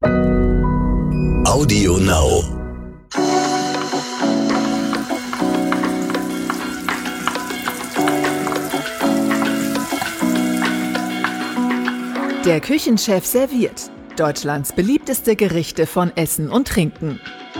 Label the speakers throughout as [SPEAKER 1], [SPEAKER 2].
[SPEAKER 1] Audio Now.
[SPEAKER 2] Der Küchenchef serviert Deutschlands beliebteste Gerichte von Essen und Trinken.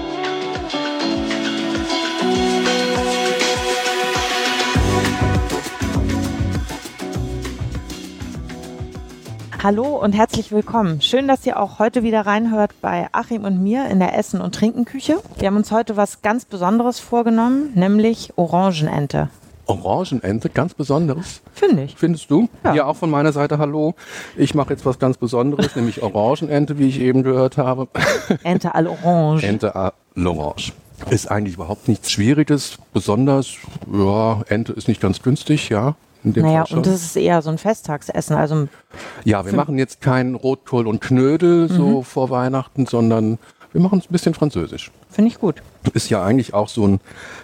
[SPEAKER 3] Hallo und herzlich willkommen. Schön, dass ihr auch heute wieder reinhört bei Achim und mir in der Essen- und Trinkenküche. Wir haben uns heute was ganz Besonderes vorgenommen, nämlich Orangenente.
[SPEAKER 4] Orangenente, ganz Besonderes?
[SPEAKER 3] Finde ich.
[SPEAKER 4] Findest du?
[SPEAKER 3] Ja.
[SPEAKER 4] Auch von meiner Seite hallo. Ich mache jetzt was ganz Besonderes, nämlich Orangenente, wie ich eben gehört habe.
[SPEAKER 3] Ente à l'orange.
[SPEAKER 4] Ente à l'orange. Ist eigentlich überhaupt nichts Schwieriges. Besonders, ja, Ente ist nicht ganz günstig, ja. In dem Fall schon.
[SPEAKER 3] Und das ist eher so ein Festtagsessen. Also
[SPEAKER 4] ja, wir machen jetzt kein Rotkohl und Knödel so vor Weihnachten, sondern wir machen es ein bisschen französisch.
[SPEAKER 3] Finde ich gut.
[SPEAKER 4] Ist ja eigentlich auch so ein,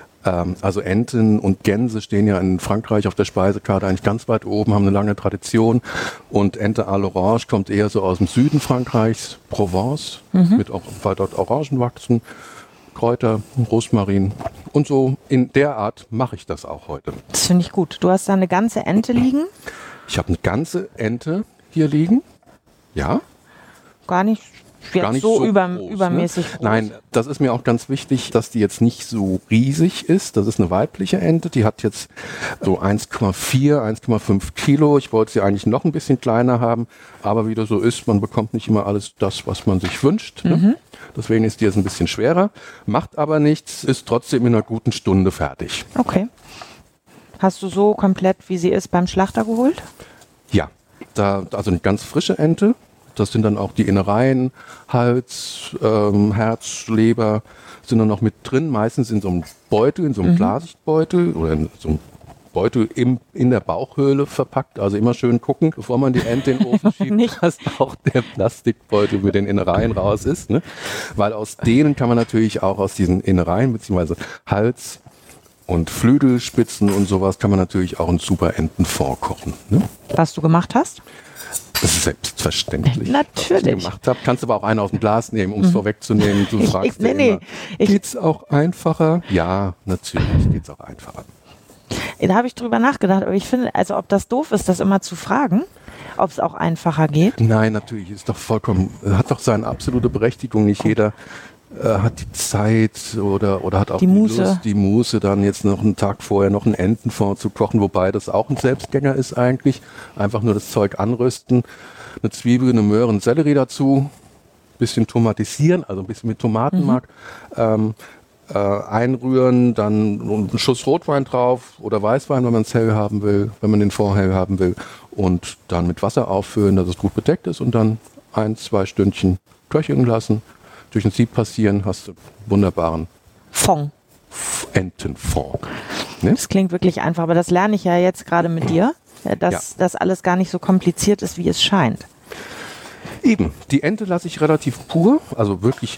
[SPEAKER 4] also Enten und Gänse stehen ja in Frankreich auf der Speisekarte eigentlich ganz weit oben, haben eine lange Tradition. Und Ente à l'orange kommt eher so aus dem Süden Frankreichs, Provence, weil dort Orangen wachsen, Kräuter, Rosmarin. Und so in der Art mache ich das auch heute.
[SPEAKER 3] Das finde ich gut. Du hast da eine ganze Ente liegen?
[SPEAKER 4] Ich habe eine ganze Ente hier liegen. Ja.
[SPEAKER 3] Gar nicht so
[SPEAKER 4] groß,
[SPEAKER 3] übermäßig groß.
[SPEAKER 4] Nein, das ist mir auch ganz wichtig, dass die jetzt nicht so riesig ist. Das ist eine weibliche Ente, die hat jetzt so 1,4, 1,5 Kilo. Ich wollte sie eigentlich noch ein bisschen kleiner haben, aber wie das so ist, man bekommt nicht immer alles das, was man sich wünscht. Ne? Deswegen ist die jetzt ein bisschen schwerer, macht aber nichts, ist trotzdem in einer guten Stunde fertig.
[SPEAKER 3] Okay. Hast du so komplett, wie sie ist, beim Schlachter geholt?
[SPEAKER 4] Ja, also eine ganz frische Ente. Das sind dann auch die Innereien, Hals, Herz, Leber sind dann noch mit drin, meistens in so einem Beutel, in so einem Klarsichtbeutel oder in so einem Beutel in der Bauchhöhle verpackt. Also immer schön gucken, bevor man die Ente in den Ofen schiebt,
[SPEAKER 3] Nicht.
[SPEAKER 4] dass auch der Plastikbeutel mit den Innereien raus ist. Ne? Weil aus denen kann man natürlich auch aus diesen Innereien beziehungsweise Hals und Flügelspitzen und sowas kann man natürlich auch einen super Entenfond kochen. Ne?
[SPEAKER 3] Was du gemacht hast?
[SPEAKER 4] Das ist selbstverständlich.
[SPEAKER 3] Natürlich.
[SPEAKER 4] Was ich gemacht habe. Kannst aber auch einen aus dem Glas nehmen, um es vorwegzunehmen. Du fragst immer, geht's auch einfacher? Ja, natürlich geht's auch einfacher.
[SPEAKER 3] Da habe ich drüber nachgedacht, aber ich finde, also ob das doof ist, das immer zu fragen, ob es auch einfacher geht.
[SPEAKER 4] Nein, natürlich, ist doch vollkommen, hat doch seine absolute Berechtigung. Nicht jeder hat die Zeit oder hat auch die Lust, die Muße, dann jetzt noch einen Tag vorher noch einen Entenfond zu kochen, wobei das auch ein Selbstgänger ist eigentlich. Einfach nur das Zeug anrösten, eine Zwiebel, eine Möhre, einen Sellerie dazu, bisschen tomatisieren, also ein bisschen mit Tomatenmark, einrühren, dann einen Schuss Rotwein drauf oder Weißwein, wenn man es hell haben will, wenn man den Fond hell haben will, und dann mit Wasser auffüllen, dass es gut bedeckt ist und dann 1-2 Stündchen köcheln lassen. Durch ein Sieb passieren, hast du wunderbaren
[SPEAKER 3] Fond.
[SPEAKER 4] Entenfond. Ne?
[SPEAKER 3] Das klingt wirklich einfach, aber das lerne ich ja jetzt gerade mit dir, dass das alles gar nicht so kompliziert ist, wie es scheint.
[SPEAKER 4] Eben, die Ente lasse ich relativ pur, also wirklich,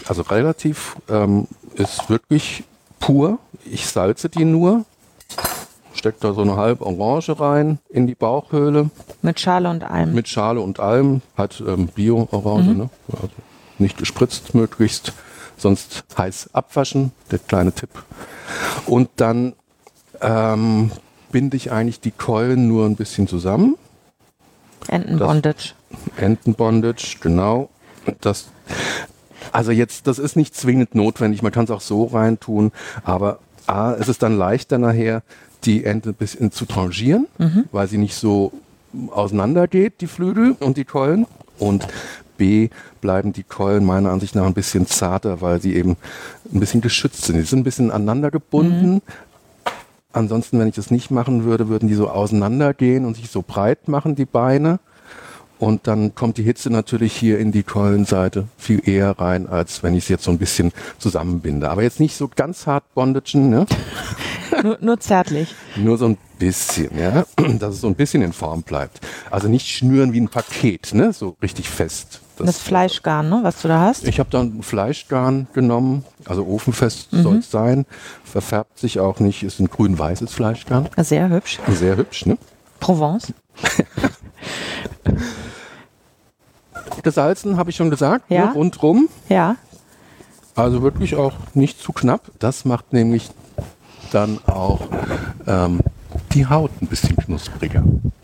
[SPEAKER 4] ist wirklich pur. Ich salze die nur, stecke da so eine halbe Orange rein in die Bauchhöhle.
[SPEAKER 3] Mit Schale und allem.
[SPEAKER 4] Mit Schale und allem, hat Bio-Orange, ne? Also nicht gespritzt möglichst, sonst heiß abwaschen, der kleine Tipp. Und dann binde ich eigentlich die Keulen nur ein bisschen zusammen.
[SPEAKER 3] Entenbondage.
[SPEAKER 4] Entenbondage, genau. Das ist nicht zwingend notwendig, man kann es auch so reintun, aber es ist dann leichter nachher, die Ente ein bisschen zu tranchieren, weil sie nicht so auseinander geht, die Flügel und die Keulen. Und B, bleiben die Keulen meiner Ansicht nach ein bisschen zarter, weil sie eben ein bisschen geschützt sind. Die sind ein bisschen aneinander gebunden. Ansonsten, wenn ich das nicht machen würde, würden die so auseinandergehen und sich so breit machen, die Beine. Und dann kommt die Hitze natürlich hier in die Keulenseite viel eher rein, als wenn ich es jetzt so ein bisschen zusammenbinde. Aber jetzt nicht so ganz hart bondagen, ne?
[SPEAKER 3] nur zärtlich.
[SPEAKER 4] Nur so ein bisschen, ja, dass es so ein bisschen in Form bleibt. Also nicht schnüren wie ein Paket, ne? So richtig fest.
[SPEAKER 3] Das Fleischgarn, ne, was du da hast?
[SPEAKER 4] Ich habe dann Fleischgarn genommen, also ofenfest soll es sein. Verfärbt sich auch nicht, ist ein grün-weißes Fleischgarn.
[SPEAKER 3] Sehr hübsch.
[SPEAKER 4] Sehr hübsch, ne?
[SPEAKER 3] Provence.
[SPEAKER 4] gesalzen, habe ich schon gesagt,
[SPEAKER 3] Ja.
[SPEAKER 4] ne, rundrum.
[SPEAKER 3] Ja.
[SPEAKER 4] Also wirklich auch nicht zu knapp. Das macht nämlich dann auch die Haut ein bisschen knuspriger.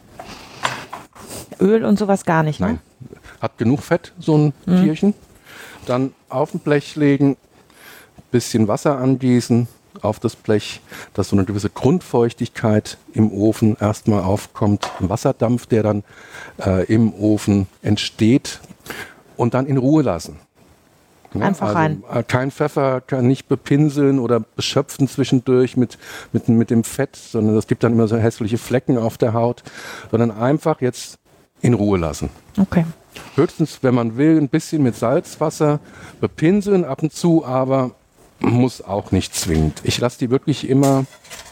[SPEAKER 3] Öl und sowas gar nicht, ne?
[SPEAKER 4] Nein, hat genug Fett, so ein Tierchen. Dann auf ein Blech legen, bisschen Wasser angießen auf das Blech, dass so eine gewisse Grundfeuchtigkeit im Ofen erstmal aufkommt. Ein Wasserdampf, der dann im Ofen entsteht und dann in Ruhe lassen. Ja,
[SPEAKER 3] Einfach rein.
[SPEAKER 4] Kein Pfeffer, kann nicht bepinseln oder beschöpfen zwischendurch mit dem Fett, sondern das gibt dann immer so hässliche Flecken auf der Haut, sondern einfach jetzt in Ruhe lassen.
[SPEAKER 3] Okay.
[SPEAKER 4] Höchstens, wenn man will, ein bisschen mit Salzwasser bepinseln ab und zu, aber muss auch nicht zwingend. Ich lasse die wirklich immer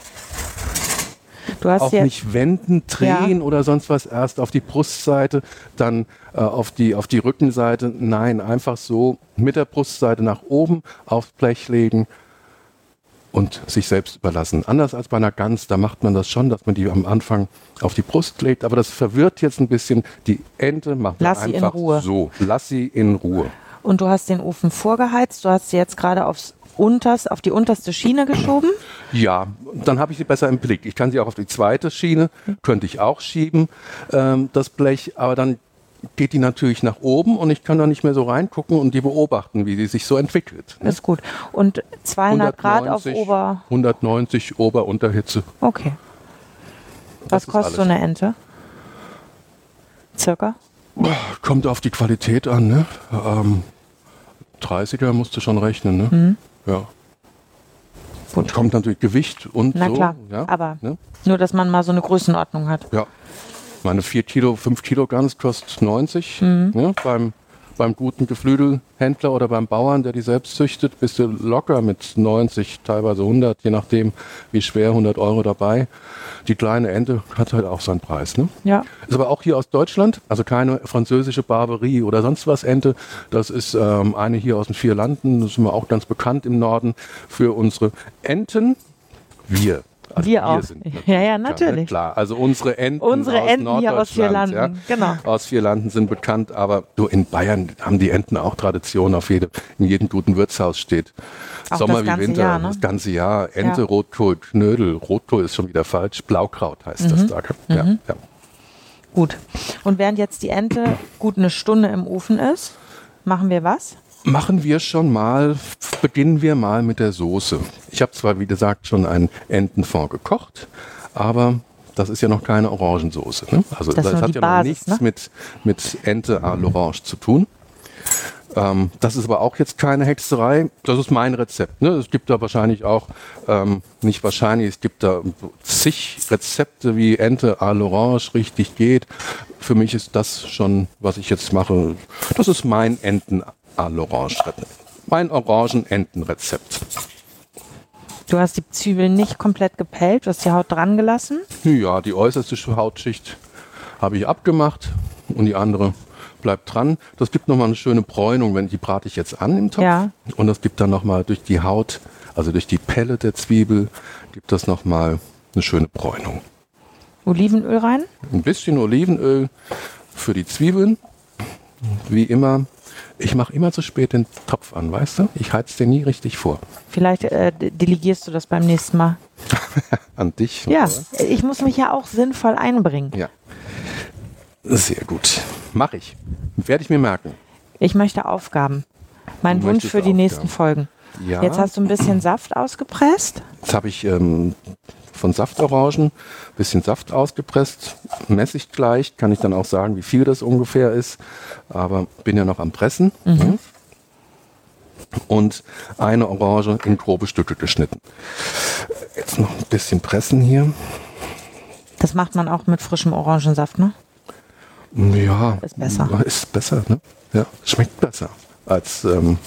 [SPEAKER 3] Du hast
[SPEAKER 4] auch
[SPEAKER 3] jetzt
[SPEAKER 4] nicht wenden, drehen oder sonst was, erst auf die Brustseite, dann auf die Rückenseite. Nein, einfach so mit der Brustseite nach oben aufs Blech legen und sich selbst überlassen. Anders als bei einer Gans, da macht man das schon, dass man die am Anfang auf die Brust legt, aber das verwirrt jetzt ein bisschen. Die Ente macht man
[SPEAKER 3] Lass sie in
[SPEAKER 4] einfach
[SPEAKER 3] Ruhe.
[SPEAKER 4] so. Lass sie in Ruhe.
[SPEAKER 3] Und du hast den Ofen vorgeheizt. Du hast sie jetzt gerade auf die unterste Schiene geschoben.
[SPEAKER 4] Ja, dann habe ich sie besser im Blick. Ich kann sie auch auf die zweite Schiene, könnte ich auch schieben, das Blech, aber dann geht die natürlich nach oben und ich kann da nicht mehr so reingucken und die beobachten, wie sie sich so entwickelt. Ne?
[SPEAKER 3] Ist gut. Und 200 Grad auf
[SPEAKER 4] 190 Ober-Unterhitze.
[SPEAKER 3] Okay. Was
[SPEAKER 4] Das ist
[SPEAKER 3] kostet so
[SPEAKER 4] alles.
[SPEAKER 3] eine Ente? Circa?
[SPEAKER 4] Kommt auf die Qualität an, ne? 30er musst du schon rechnen, ne? Ja.
[SPEAKER 3] Gut.
[SPEAKER 4] Kommt natürlich Gewicht und
[SPEAKER 3] Na
[SPEAKER 4] so.
[SPEAKER 3] klar,
[SPEAKER 4] Ja,
[SPEAKER 3] aber
[SPEAKER 4] ne?
[SPEAKER 3] nur, dass man mal so eine Größenordnung hat.
[SPEAKER 4] Ja. Meine 4 Kilo, 5 Kilo Gans kostet 90. Ja, beim guten Geflügelhändler oder beim Bauern, der die selbst züchtet, bist du locker mit 90, teilweise 100, je nachdem wie schwer, 100 Euro dabei. Die kleine Ente hat halt auch seinen Preis. Ne?
[SPEAKER 3] Ja.
[SPEAKER 4] Ist aber auch hier aus Deutschland, also keine französische Barberie oder sonst was Ente. Das ist eine hier aus den Vierlanden, das sind wir auch ganz bekannt im Norden für unsere Enten. Also
[SPEAKER 3] Wir auch.
[SPEAKER 4] sind
[SPEAKER 3] Ja,
[SPEAKER 4] ne?
[SPEAKER 3] natürlich.
[SPEAKER 4] Klar, also unsere Enten,
[SPEAKER 3] Unsere
[SPEAKER 4] aus
[SPEAKER 3] Enten hier aus
[SPEAKER 4] Norddeutschland,
[SPEAKER 3] Vierlanden, genau.
[SPEAKER 4] Aus Vierlanden sind bekannt, aber du, in Bayern haben die Enten auch Tradition, in jedem guten Wirtshaus steht.
[SPEAKER 3] Auch
[SPEAKER 4] Sommer
[SPEAKER 3] das
[SPEAKER 4] wie
[SPEAKER 3] ganze
[SPEAKER 4] Winter,
[SPEAKER 3] Jahr, ne?
[SPEAKER 4] das ganze Jahr. Ente,
[SPEAKER 3] Ja.
[SPEAKER 4] Rotkohl, Knödel. Rotkohl ist schon wieder falsch. Blaukraut heißt das da. Ja, ja.
[SPEAKER 3] Gut. Und während jetzt die Ente gut eine Stunde im Ofen ist, machen wir was?
[SPEAKER 4] Beginnen wir mal mit der Soße. Ich habe zwar, wie gesagt, schon einen Entenfond gekocht, aber das ist ja noch keine Orangensoße. Ne? Also
[SPEAKER 3] Das ist
[SPEAKER 4] das
[SPEAKER 3] nur
[SPEAKER 4] hat
[SPEAKER 3] die
[SPEAKER 4] ja
[SPEAKER 3] Basis,
[SPEAKER 4] noch nichts mit Ente à l'Orange zu tun. Das ist aber auch jetzt keine Hexerei. Das ist mein Rezept. Ne? Es gibt da wahrscheinlich auch, nicht wahrscheinlich, es gibt da zig Rezepte, wie Ente à l'Orange richtig geht. Für mich ist das schon, was ich jetzt mache, das ist mein Enten à l'Orange. Mein Orangen-Enten-Rezept.
[SPEAKER 3] Du hast die Zwiebeln nicht komplett gepellt, du hast die Haut dran gelassen.
[SPEAKER 4] Ja, die äußerste Hautschicht habe ich abgemacht und die andere bleibt dran. Das gibt nochmal eine schöne Bräunung, die brate ich jetzt an im Topf.
[SPEAKER 3] Ja.
[SPEAKER 4] Und das gibt dann nochmal durch die Haut, also durch die Pelle der Zwiebel, gibt das nochmal eine schöne Bräunung.
[SPEAKER 3] Olivenöl rein.
[SPEAKER 4] Ein bisschen Olivenöl für die Zwiebeln, wie immer. Ich mache immer zu spät den Topf an, weißt du? Ich heiz den nie richtig vor.
[SPEAKER 3] Vielleicht delegierst du das beim nächsten Mal.
[SPEAKER 4] An dich?
[SPEAKER 3] Ja,
[SPEAKER 4] oder?
[SPEAKER 3] ich muss mich ja auch sinnvoll einbringen.
[SPEAKER 4] Ja. Sehr gut. Mache ich. Werde ich mir merken.
[SPEAKER 3] Ich möchte Aufgaben. Mein
[SPEAKER 4] Du
[SPEAKER 3] Wunsch
[SPEAKER 4] möchtest
[SPEAKER 3] für die nächsten
[SPEAKER 4] Aufgaben.
[SPEAKER 3] Folgen.
[SPEAKER 4] Ja.
[SPEAKER 3] Jetzt hast du ein bisschen Saft ausgepresst.
[SPEAKER 4] Jetzt habe ich von Saftorangen ein bisschen Saft ausgepresst. Messe ich gleich. Kann ich dann auch sagen, wie viel das ungefähr ist. Aber bin ja noch am Pressen. Ne? Und eine Orange in grobe Stücke geschnitten. Jetzt noch ein bisschen pressen hier.
[SPEAKER 3] Das macht man auch mit frischem Orangensaft, ne?
[SPEAKER 4] Ja,
[SPEAKER 3] Ist besser.
[SPEAKER 4] Ist besser, ne? Ja, schmeckt besser als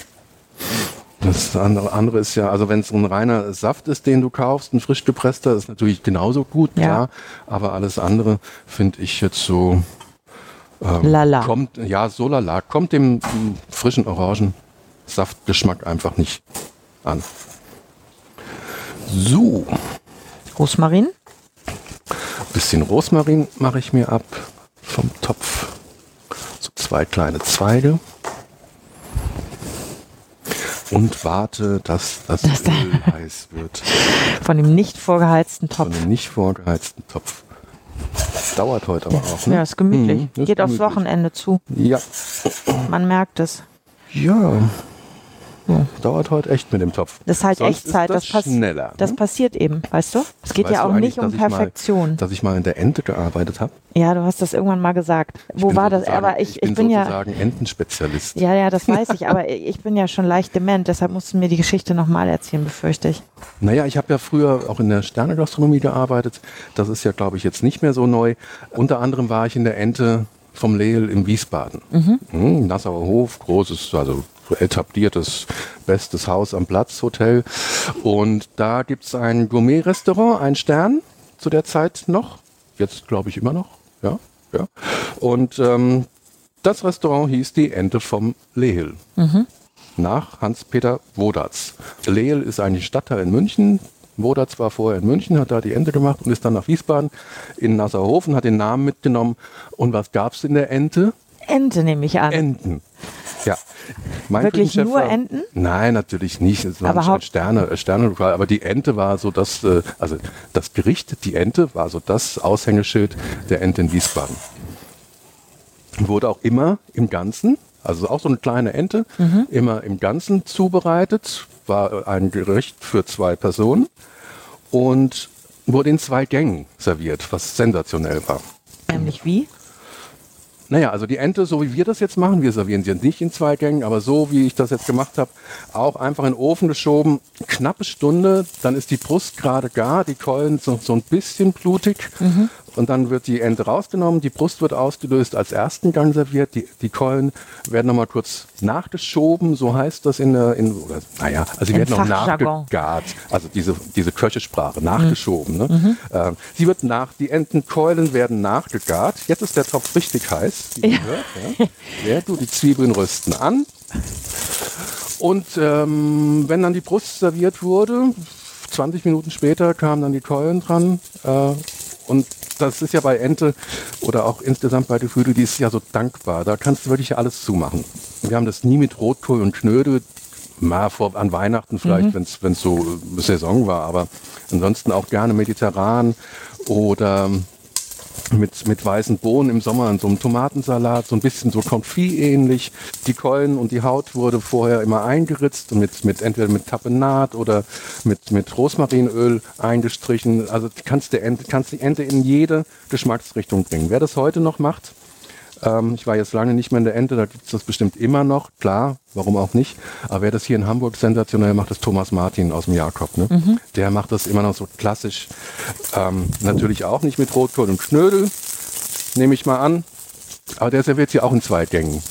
[SPEAKER 4] das andere ist ja, also wenn es so ein reiner Saft ist, den du kaufst, ein frisch gepresster, ist natürlich genauso gut,
[SPEAKER 3] Ja.
[SPEAKER 4] klar. Aber alles andere finde ich jetzt so
[SPEAKER 3] Lala.
[SPEAKER 4] kommt dem frischen Orangensaftgeschmack einfach nicht an. So,
[SPEAKER 3] Rosmarin.
[SPEAKER 4] bisschen Rosmarin mache ich mir ab vom Topf. So 2 kleine Zweige und warte, dass das Öl heiß wird.
[SPEAKER 3] Von dem nicht vorgeheizten
[SPEAKER 4] Von
[SPEAKER 3] Topf.
[SPEAKER 4] dem nicht vorgeheizten Topf. Dauert heute aber auch, ne?
[SPEAKER 3] Ja, ist gemütlich.
[SPEAKER 4] Ist
[SPEAKER 3] Geht aufs
[SPEAKER 4] gemütlich.
[SPEAKER 3] Wochenende zu.
[SPEAKER 4] Ja.
[SPEAKER 3] Man merkt es.
[SPEAKER 4] Ja. Dauert heute echt mit dem Topf.
[SPEAKER 3] Das ist halt
[SPEAKER 4] Sonst
[SPEAKER 3] Echtzeit.
[SPEAKER 4] Ist das schneller.
[SPEAKER 3] Das
[SPEAKER 4] ne?
[SPEAKER 3] passiert eben, weißt du? Es geht
[SPEAKER 4] Weißt
[SPEAKER 3] ja
[SPEAKER 4] du
[SPEAKER 3] auch
[SPEAKER 4] eigentlich,
[SPEAKER 3] nicht um
[SPEAKER 4] dass ich mal-
[SPEAKER 3] Perfektion.
[SPEAKER 4] Dass ich mal in der Ente gearbeitet habe.
[SPEAKER 3] Ja, du hast das irgendwann mal gesagt. Wo war das? Aber ich bin ja.
[SPEAKER 4] sozusagen Entenspezialist.
[SPEAKER 3] Ja, das weiß ich, aber ich bin ja schon leicht dement, deshalb musst du mir die Geschichte nochmal erzählen, befürchte ich.
[SPEAKER 4] Naja, ich habe ja früher auch in der Sternegastronomie gearbeitet. Das ist ja, glaube ich, jetzt nicht mehr so neu. Unter anderem war ich in der Ente vom Lehel in Wiesbaden. Nassauer Hof, großes, also so etabliertes, bestes Haus am Platz, Hotel. Und da gibt es ein Gourmet-Restaurant, ein Stern zu der Zeit noch. Jetzt glaube ich immer noch. Ja. Und das Restaurant hieß die Ente vom Lehel. Nach Hans-Peter Wodatz. Lehel ist eigentlich Stadtteil in München. Wodatz war vorher in München, hat da die Ente gemacht und ist dann nach Wiesbaden in Nassauerhofen, hat den Namen mitgenommen. Und was gab es in der Ente?
[SPEAKER 3] Ente nehme ich an.
[SPEAKER 4] Enten. Ja. Mein
[SPEAKER 3] Wirklich
[SPEAKER 4] Küchenchef
[SPEAKER 3] nur
[SPEAKER 4] war-
[SPEAKER 3] Enten?
[SPEAKER 4] Nein, natürlich nicht. Es war
[SPEAKER 3] Aber
[SPEAKER 4] nicht ein Sterne-Lokal. Aber die Ente war so das, also das Gericht, die Ente war so das Aushängeschild der Ente in Wiesbaden. Wurde auch immer im Ganzen, also auch so eine kleine Ente, immer im Ganzen zubereitet. War ein Gericht für 2 Personen und wurde in 2 Gängen serviert, was sensationell war.
[SPEAKER 3] Nämlich wie?
[SPEAKER 4] Naja, also die Ente, so wie wir das jetzt machen, wir servieren sie jetzt nicht in 2 Gängen, aber so wie ich das jetzt gemacht habe, auch einfach in den Ofen geschoben, knappe Stunde, dann ist die Brust gerade gar, die Keulen so ein bisschen blutig und dann wird die Ente rausgenommen, die Brust wird ausgelöst, als ersten Gang serviert, die Keulen werden nochmal kurz nachgeschoben, so heißt das also sie
[SPEAKER 3] Im
[SPEAKER 4] werden noch
[SPEAKER 3] Fachjargon.
[SPEAKER 4] nachgegart, also diese Köchesprache, nachgeschoben. Ne? Die Entenkeulen werden nachgegart, jetzt ist der Topf richtig heiß. Wie man hört, ja. Ja, du die Zwiebeln rösten an. Und wenn dann die Brust serviert wurde, 20 Minuten später kamen dann die Keulen dran. Und das ist ja bei Ente oder auch insgesamt bei Geflügel, die ist ja so dankbar. Da kannst du wirklich alles zumachen. Wir haben das nie mit Rotkohl und Knödel. Mal an Weihnachten vielleicht, wenn es so Saison war. Aber ansonsten auch gerne mediterran oder mit weißen Bohnen im Sommer in so einem Tomatensalat, so ein bisschen so Confit ähnlich. Die Keulen und die Haut wurde vorher immer eingeritzt und entweder mit Tapenat oder mit Rosmarinöl eingestrichen. Also kannst die Ente in jede Geschmacksrichtung bringen. Wer das heute noch macht, ich war jetzt lange nicht mehr in der Ente, da gibt es das bestimmt immer noch, klar, warum auch nicht. Aber wer das hier in Hamburg sensationell macht, ist Thomas Martin aus dem Jakob. Ne? Der macht das immer noch so klassisch. Natürlich auch nicht mit Rotkohl und Knödel, nehme ich mal an. Aber der serviert sie auch in 2 Gängen.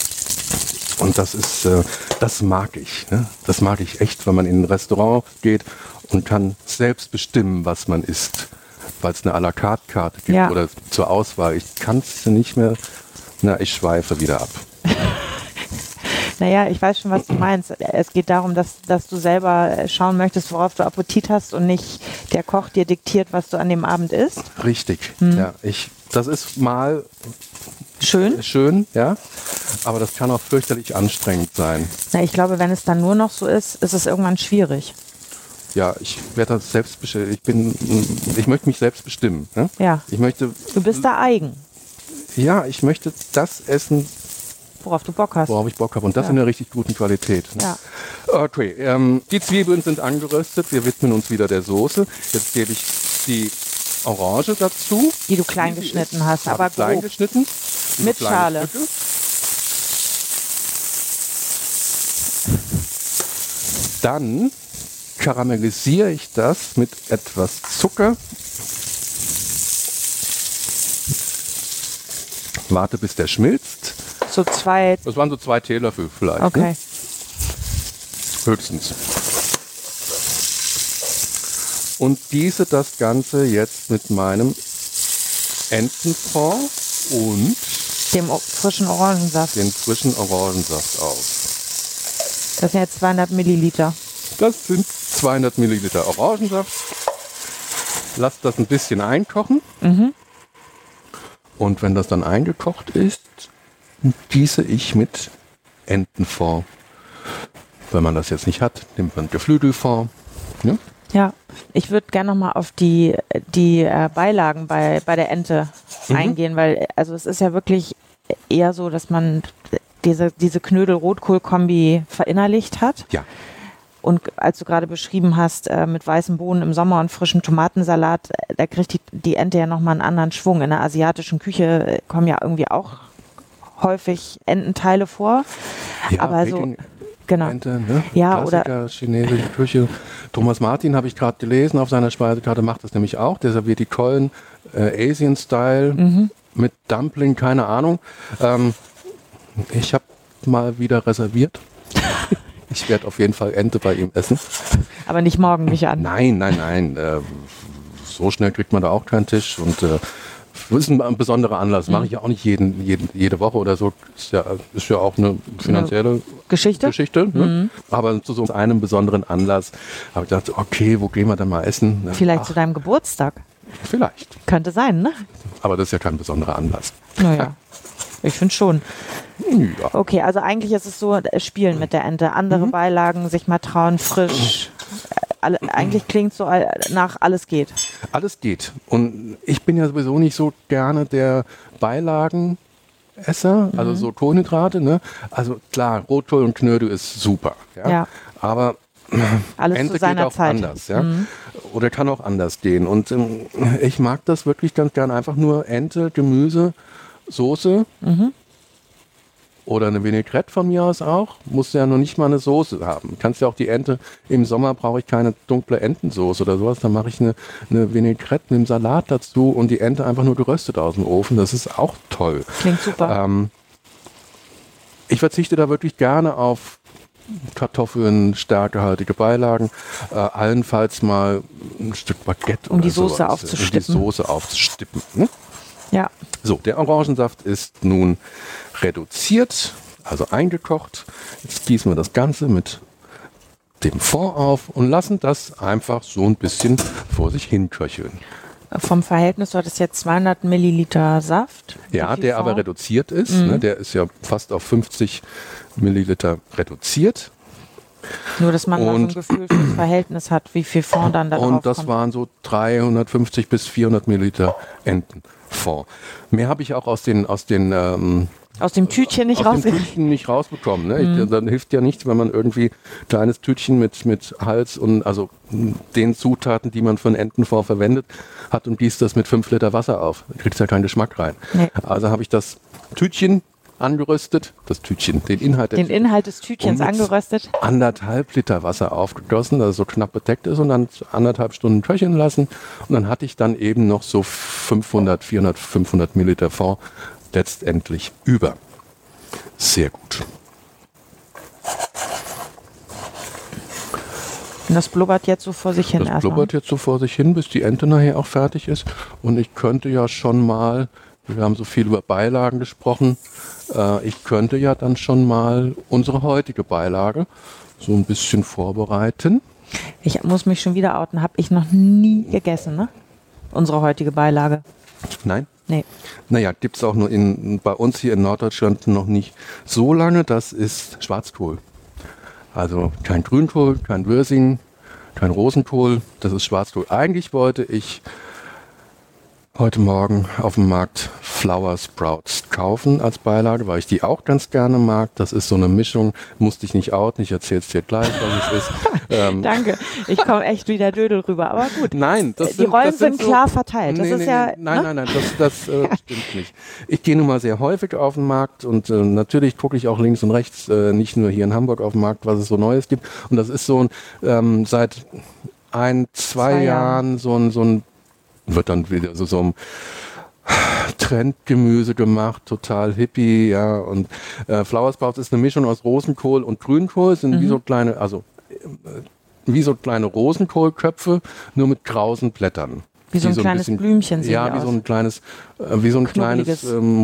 [SPEAKER 4] Und das mag ich. Ne? Das mag ich echt, wenn man in ein Restaurant geht und kann selbst bestimmen, was man isst. Weil es eine à la carte Karte gibt
[SPEAKER 3] Ja.
[SPEAKER 4] oder zur Auswahl. Ich kann es nicht mehr. Ich schweife wieder ab.
[SPEAKER 3] Naja, ich weiß schon, was du meinst. Es geht darum, dass du selber schauen möchtest, worauf du Appetit hast und nicht der Koch dir diktiert, was du an dem Abend isst.
[SPEAKER 4] Richtig. Ja, das ist mal schön, ja. Aber das kann auch fürchterlich anstrengend sein.
[SPEAKER 3] Na, ich glaube, wenn es dann nur noch so ist, ist es irgendwann schwierig.
[SPEAKER 4] Ja, ich werde das selbst bestimmen. Ich möchte mich selbst bestimmen. Ne?
[SPEAKER 3] Ja. Du bist da eigen,
[SPEAKER 4] Ich möchte das essen,
[SPEAKER 3] worauf du Bock hast.
[SPEAKER 4] worauf ich Bock habe. Und das in einer richtig guten Qualität. Ne?
[SPEAKER 3] Ja.
[SPEAKER 4] Okay, die Zwiebeln sind angeröstet. Wir widmen uns wieder der Soße. Jetzt gebe ich die Orange dazu.
[SPEAKER 3] Die du klein geschnitten hast,
[SPEAKER 4] Habe
[SPEAKER 3] aber
[SPEAKER 4] ich klein
[SPEAKER 3] grob.
[SPEAKER 4] geschnitten.
[SPEAKER 3] Mit
[SPEAKER 4] Kleine
[SPEAKER 3] Schale.
[SPEAKER 4] Stücke. Dann karamellisiere ich das mit etwas Zucker. Warte, bis der schmilzt.
[SPEAKER 3] So 2,
[SPEAKER 4] Das waren so 2 Teelöffel vielleicht.
[SPEAKER 3] okay.
[SPEAKER 4] Ne? Höchstens. Und gieße das Ganze jetzt mit meinem Entenfond und
[SPEAKER 3] Dem frischen Orangensaft.
[SPEAKER 4] den frischen Orangensaft aus.
[SPEAKER 3] Das sind jetzt 200 Milliliter.
[SPEAKER 4] Das sind 200 Milliliter Orangensaft. Lasst das ein bisschen einkochen. Und wenn das dann eingekocht ist, gieße ich mit Entenfond. Wenn man das jetzt nicht hat, nimmt man Geflügelfond. Ne?
[SPEAKER 3] Ja, ich würde gerne nochmal auf die Beilagen bei der Ente eingehen, weil also es ist ja wirklich eher so, dass man diese Knödel-Rotkohl-Kombi verinnerlicht hat.
[SPEAKER 4] Ja.
[SPEAKER 3] Und als du gerade beschrieben hast, mit weißen Bohnen im Sommer und frischem Tomatensalat, da kriegt die Ente ja nochmal einen anderen Schwung. In der asiatischen Küche kommen ja irgendwie auch häufig Ententeile vor.
[SPEAKER 4] Ja,
[SPEAKER 3] aber so, genau.
[SPEAKER 4] Ente, ne?
[SPEAKER 3] Ja,
[SPEAKER 4] Klassiker, chinesische Küche. Thomas Martin, habe ich gerade gelesen, auf seiner Speisekarte macht das nämlich auch. Der serviert die Keulen Asian-Style mit Dumpling, keine Ahnung. Ich habe mal wieder reserviert. Ich werde auf jeden Fall Ente bei ihm essen.
[SPEAKER 3] Aber nicht morgen, nicht an.
[SPEAKER 4] Nein. So schnell kriegt man da auch keinen Tisch. Und das ist ein besonderer Anlass. Mache ich ja auch nicht jede Woche oder so. Ist ja auch eine finanzielle Geschichte. Ne? Aber zu so einem besonderen Anlass habe ich gedacht, okay, wo gehen wir denn mal essen?
[SPEAKER 3] Vielleicht zu deinem Geburtstag.
[SPEAKER 4] Vielleicht.
[SPEAKER 3] Könnte sein, ne?
[SPEAKER 4] Aber das ist ja kein besonderer Anlass.
[SPEAKER 3] Naja, ich finde schon.
[SPEAKER 4] Ja.
[SPEAKER 3] Okay, also eigentlich ist es so, spielen mit der Ente, andere Beilagen, sich mal trauen, frisch. Eigentlich klingt so nach alles geht.
[SPEAKER 4] Alles geht. Und ich bin ja sowieso nicht so gerne der Beilagenesser, also so Kohlenhydrate. Ne? Also klar, Rotkohl und Knödel ist super. Ja? Aber
[SPEAKER 3] alles
[SPEAKER 4] Ente
[SPEAKER 3] zu seiner
[SPEAKER 4] geht auch
[SPEAKER 3] Zeit.
[SPEAKER 4] anders. Ja? Oder kann auch anders gehen. Und ich mag das wirklich ganz gerne. Einfach nur Ente, Gemüse, Soße. Oder eine Vinaigrette von mir aus auch. Musst ja noch nicht mal eine Soße haben. Kannst ja auch die Ente, im Sommer brauche ich keine dunkle Entensoße oder sowas. Dann mache ich eine Vinaigrette mit dem Salat dazu und die Ente einfach nur geröstet aus dem Ofen. Das ist auch toll.
[SPEAKER 3] Klingt super.
[SPEAKER 4] Ich verzichte da wirklich gerne auf Kartoffeln, stärkehaltige Beilagen. Allenfalls mal ein Stück Baguette
[SPEAKER 3] Um
[SPEAKER 4] oder
[SPEAKER 3] die Soße
[SPEAKER 4] sowas,
[SPEAKER 3] aufzustippen.
[SPEAKER 4] Um die Soße aufzustippen. Ne?
[SPEAKER 3] Ja.
[SPEAKER 4] So, der Orangensaft ist nun reduziert, also eingekocht. Jetzt gießen wir das Ganze mit dem Fond auf und lassen das einfach so ein bisschen vor sich hin köcheln.
[SPEAKER 3] Vom Verhältnis, du hattest jetzt 200 Milliliter Saft.
[SPEAKER 4] Ja, der aber reduziert ist. Ne, der ist ja fast auf 50 Milliliter reduziert.
[SPEAKER 3] Nur, dass man mal so ein Gefühl für das Verhältnis hat, wie viel Fond dann da drauf
[SPEAKER 4] Und das
[SPEAKER 3] kommt.
[SPEAKER 4] waren so 350 bis 400 Milliliter Entenfond. Mehr habe ich auch aus dem
[SPEAKER 3] Tütchen nicht
[SPEAKER 4] aus dem Tütchen nicht rausbekommen. Ne? Dann hilft ja nichts, wenn man irgendwie ein kleines Tütchen mit Hals und also den Zutaten, die man für einen Entenfond verwendet, hat und gießt das mit 5 Liter Wasser auf. Da kriegst ja keinen Geschmack rein. Nee. Also habe ich das Tütchen angeröstet, den Inhalt
[SPEAKER 3] des Tütchens angeröstet.
[SPEAKER 4] 1,5 Liter Wasser aufgegossen, das so knapp bedeckt ist und dann 1,5 Stunden köcheln lassen. Und dann hatte ich dann eben noch so 500 Milliliter Fond letztendlich über. Sehr gut.
[SPEAKER 3] Und das blubbert jetzt so vor sich hin erstmal.
[SPEAKER 4] Das blubbert jetzt so vor sich hin, bis die Ente nachher auch fertig ist. Und ich könnte ja schon mal, wir haben so viel über Beilagen gesprochen, ich könnte ja dann schon mal unsere heutige Beilage so ein bisschen vorbereiten.
[SPEAKER 3] Ich muss mich schon wieder outen, habe ich noch nie gegessen, ne? Unsere heutige Beilage.
[SPEAKER 4] Nein?
[SPEAKER 3] Nee.
[SPEAKER 4] Naja, gibt es auch nur bei uns hier in Norddeutschland noch nicht so lange. Das ist Schwarzkohl. Also kein Grünkohl, kein Würsing, kein Rosenkohl. Das ist Schwarzkohl. Eigentlich wollte ich heute Morgen auf dem Markt Flower Sprouts kaufen als Beilage, weil ich die auch ganz gerne mag. Das ist so eine Mischung, musste ich nicht outen, ich erzähle es dir gleich, was es ist.
[SPEAKER 3] Danke, ich komme echt wie der Dödel rüber, aber gut.
[SPEAKER 4] Nein,
[SPEAKER 3] die Rollen sind klar verteilt. Das ist ja,
[SPEAKER 4] nein, das stimmt nicht. Ich gehe nun mal sehr häufig auf den Markt und natürlich gucke ich auch links und rechts, nicht nur hier in Hamburg auf dem Markt, was es so Neues gibt. Und das ist so seit 2 Jahren so ein wird dann wieder so ein Trendgemüse gemacht, total hippie, ja. Und Flower Sprouts ist eine Mischung aus Rosenkohl und Grünkohl, sind wie so kleine Rosenkohlköpfe, nur mit krausen Blättern.
[SPEAKER 3] Wie so ein kleines Blümchen sehen die
[SPEAKER 4] aus. Wie so ein kleines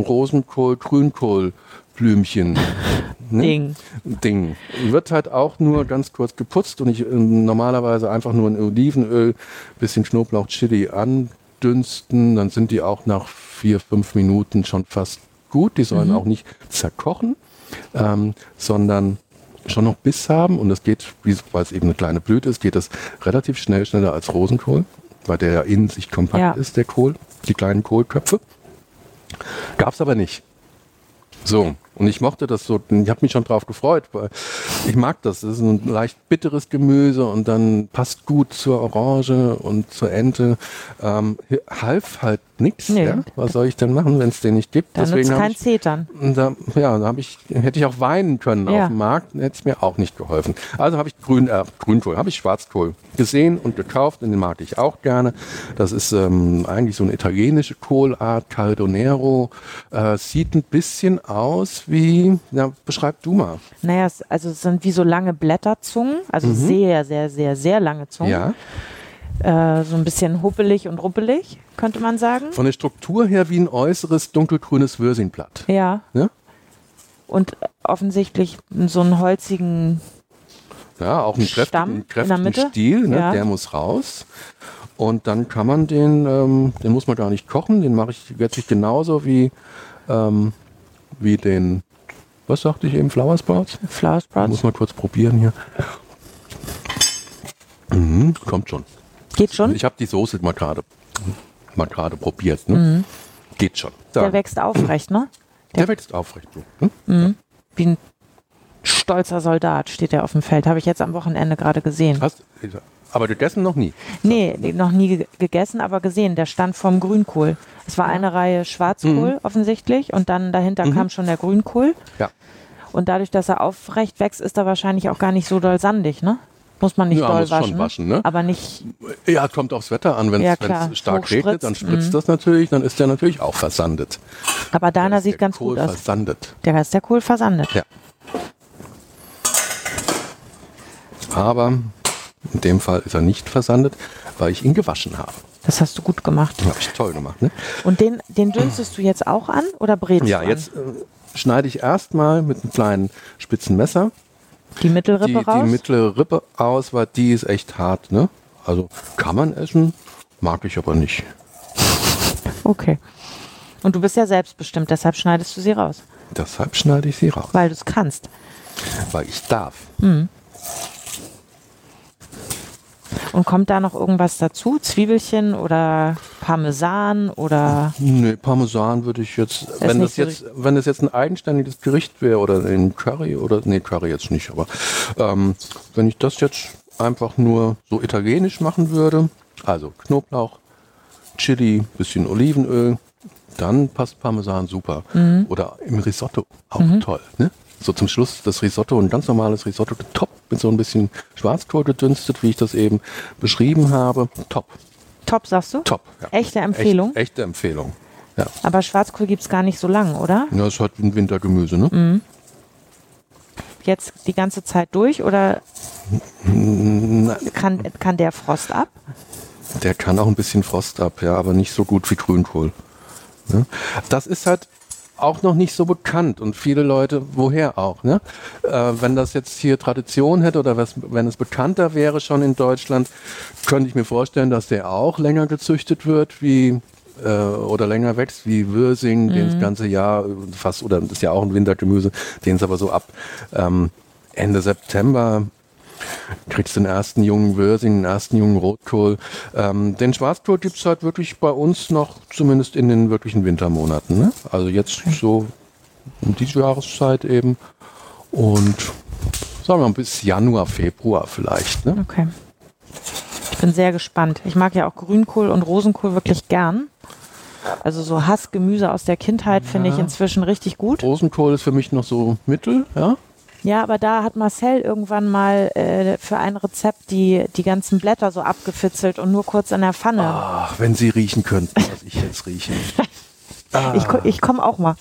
[SPEAKER 4] Rosenkohl-Grünkohl-Blümchen. Ne? Ding. Wird halt auch nur ganz kurz geputzt und ich normalerweise einfach nur in Olivenöl, bisschen Knoblauch, Chili andünsten, dann sind die auch nach 4-5 Minuten schon fast gut. Die sollen auch nicht zerkochen, sondern schon noch Biss haben. Und das geht, weil es eben eine kleine Blüte ist, geht das relativ schnell, schneller als Rosenkohl, weil der ja in sich kompakt ist, der Kohl, die kleinen Kohlköpfe. Gab's aber nicht. So, und ich mochte das so, ich habe mich schon drauf gefreut, weil ich mag das. Das ist ein leicht bitteres Gemüse und dann passt gut zur Orange und zur Ente. Half halt nichts.
[SPEAKER 3] Nee.
[SPEAKER 4] Ja? Was soll ich denn machen, wenn es den nicht gibt?
[SPEAKER 3] Dann nutzt kein Zetern.
[SPEAKER 4] Hätte ich auch weinen können auf dem Markt, hätte es mir auch nicht geholfen. Also habe ich Grünkohl, habe ich Schwarzkohl gesehen und gekauft und den mag ich auch gerne. Das ist eigentlich so eine italienische Kohlart, Caldonero. Sieht ein bisschen aus wie, beschreib du mal.
[SPEAKER 3] Naja, es sind wie so lange Blätterzungen, also sehr, sehr, sehr, sehr lange Zungen.
[SPEAKER 4] Ja.
[SPEAKER 3] So ein bisschen huppelig und ruppelig, könnte man sagen.
[SPEAKER 4] Von der Struktur her wie ein äußeres dunkelgrünes Würsingblatt.
[SPEAKER 3] Ja. Und offensichtlich so einen holzigen
[SPEAKER 4] auch einen
[SPEAKER 3] Stamm
[SPEAKER 4] kräftigen
[SPEAKER 3] in der Mitte.
[SPEAKER 4] Stiel, der muss raus. Und dann kann man den muss man gar nicht kochen, den mache ich letztlich genauso wie den, was sagte ich eben, Flower Sprouts?
[SPEAKER 3] Flower Sprouts.
[SPEAKER 4] Muss mal kurz probieren hier. Kommt schon.
[SPEAKER 3] Geht schon?
[SPEAKER 4] Ich habe die Soße mal gerade probiert. Ne? Geht schon.
[SPEAKER 3] Der wächst aufrecht, ne?
[SPEAKER 4] Der wächst aufrecht. Hm?
[SPEAKER 3] Wie ein stolzer Soldat steht er auf dem Feld. Habe ich jetzt am Wochenende gerade gesehen.
[SPEAKER 4] Aber gegessen noch nie?
[SPEAKER 3] Nee, noch nie gegessen, aber gesehen. Der stand vorm Grünkohl. Es war eine Reihe Schwarzkohl offensichtlich und dann dahinter kam schon der Grünkohl.
[SPEAKER 4] Ja.
[SPEAKER 3] Und dadurch, dass er aufrecht wächst, ist er wahrscheinlich auch gar nicht so doll sandig, ne? Muss man nicht doll
[SPEAKER 4] muss
[SPEAKER 3] waschen.
[SPEAKER 4] Schon waschen, ne?
[SPEAKER 3] Aber nicht.
[SPEAKER 4] Ja, kommt aufs Wetter an. Wenn es stark regnet, dann spritzt das natürlich, dann ist der natürlich auch versandet.
[SPEAKER 3] Aber deiner sieht ganz gut aus.
[SPEAKER 4] Versandet.
[SPEAKER 3] Der ist der Kohl versandet.
[SPEAKER 4] Ja. Aber in dem Fall ist er nicht versandet, weil ich ihn gewaschen habe.
[SPEAKER 3] Das hast du gut gemacht.
[SPEAKER 4] Habe ich toll gemacht, ne?
[SPEAKER 3] Und den dünstest du jetzt auch an oder brätst du an?
[SPEAKER 4] Jetzt schneide ich erstmal mit einem kleinen spitzen Messer
[SPEAKER 3] die Mittelrippe raus?
[SPEAKER 4] Die mittlere Rippe aus, weil die ist echt hart, ne? Also kann man essen, mag ich aber nicht.
[SPEAKER 3] Okay. Und du bist ja selbstbestimmt, deshalb schneidest du sie raus?
[SPEAKER 4] Deshalb schneide ich sie raus.
[SPEAKER 3] Weil du es kannst?
[SPEAKER 4] Weil ich darf.
[SPEAKER 3] Und kommt da noch irgendwas dazu? Zwiebelchen oder Parmesan oder?
[SPEAKER 4] Nee, Parmesan würde ich jetzt, wenn das jetzt ein eigenständiges Gericht wäre oder ein Curry Curry jetzt nicht, aber wenn ich das jetzt einfach nur so italienisch machen würde, also Knoblauch, Chili, bisschen Olivenöl, dann passt Parmesan super. Oder im Risotto, auch toll, ne? So zum Schluss das Risotto, ein ganz normales Risotto, getoppt mit so ein bisschen Schwarzkohl gedünstet, wie ich das eben beschrieben habe. Top.
[SPEAKER 3] Top, sagst du?
[SPEAKER 4] Top, ja.
[SPEAKER 3] Echte Empfehlung?
[SPEAKER 4] Echte Empfehlung, ja.
[SPEAKER 3] Aber Schwarzkohl gibt es gar nicht so lang, oder?
[SPEAKER 4] Ja, es ist halt ein Wintergemüse, ne?
[SPEAKER 3] Jetzt die ganze Zeit durch oder kann der Frost ab?
[SPEAKER 4] Der kann auch ein bisschen Frost ab, ja, aber nicht so gut wie Grünkohl. Ne? Das ist halt auch noch nicht so bekannt und viele Leute, woher auch, ne? Wenn das jetzt hier Tradition hätte oder wenn es bekannter wäre schon in Deutschland, könnte ich mir vorstellen, dass der auch länger gezüchtet wird wie oder länger wächst wie Würsing, den das ganze Jahr fast, oder das ist ja auch ein Wintergemüse, den es aber so ab Ende September kriegst du den ersten jungen Würsing, den ersten jungen Rotkohl. Den Schwarzkohl gibt es halt wirklich bei uns noch, zumindest in den wirklichen Wintermonaten. Ne? Also jetzt so um diese Jahreszeit eben. Und sagen wir mal bis Januar, Februar vielleicht. Ne?
[SPEAKER 3] Okay. Ich bin sehr gespannt. Ich mag ja auch Grünkohl und Rosenkohl wirklich gern. Also so Hassgemüse aus der Kindheit finde ich inzwischen richtig gut.
[SPEAKER 4] Rosenkohl ist für mich noch so mittel, ja.
[SPEAKER 3] Ja, aber da hat Marcel irgendwann mal für ein Rezept die ganzen Blätter so abgefitzelt und nur kurz in der Pfanne.
[SPEAKER 4] Ach, wenn Sie riechen könnten, was ich jetzt rieche.
[SPEAKER 3] Ich komme auch mal.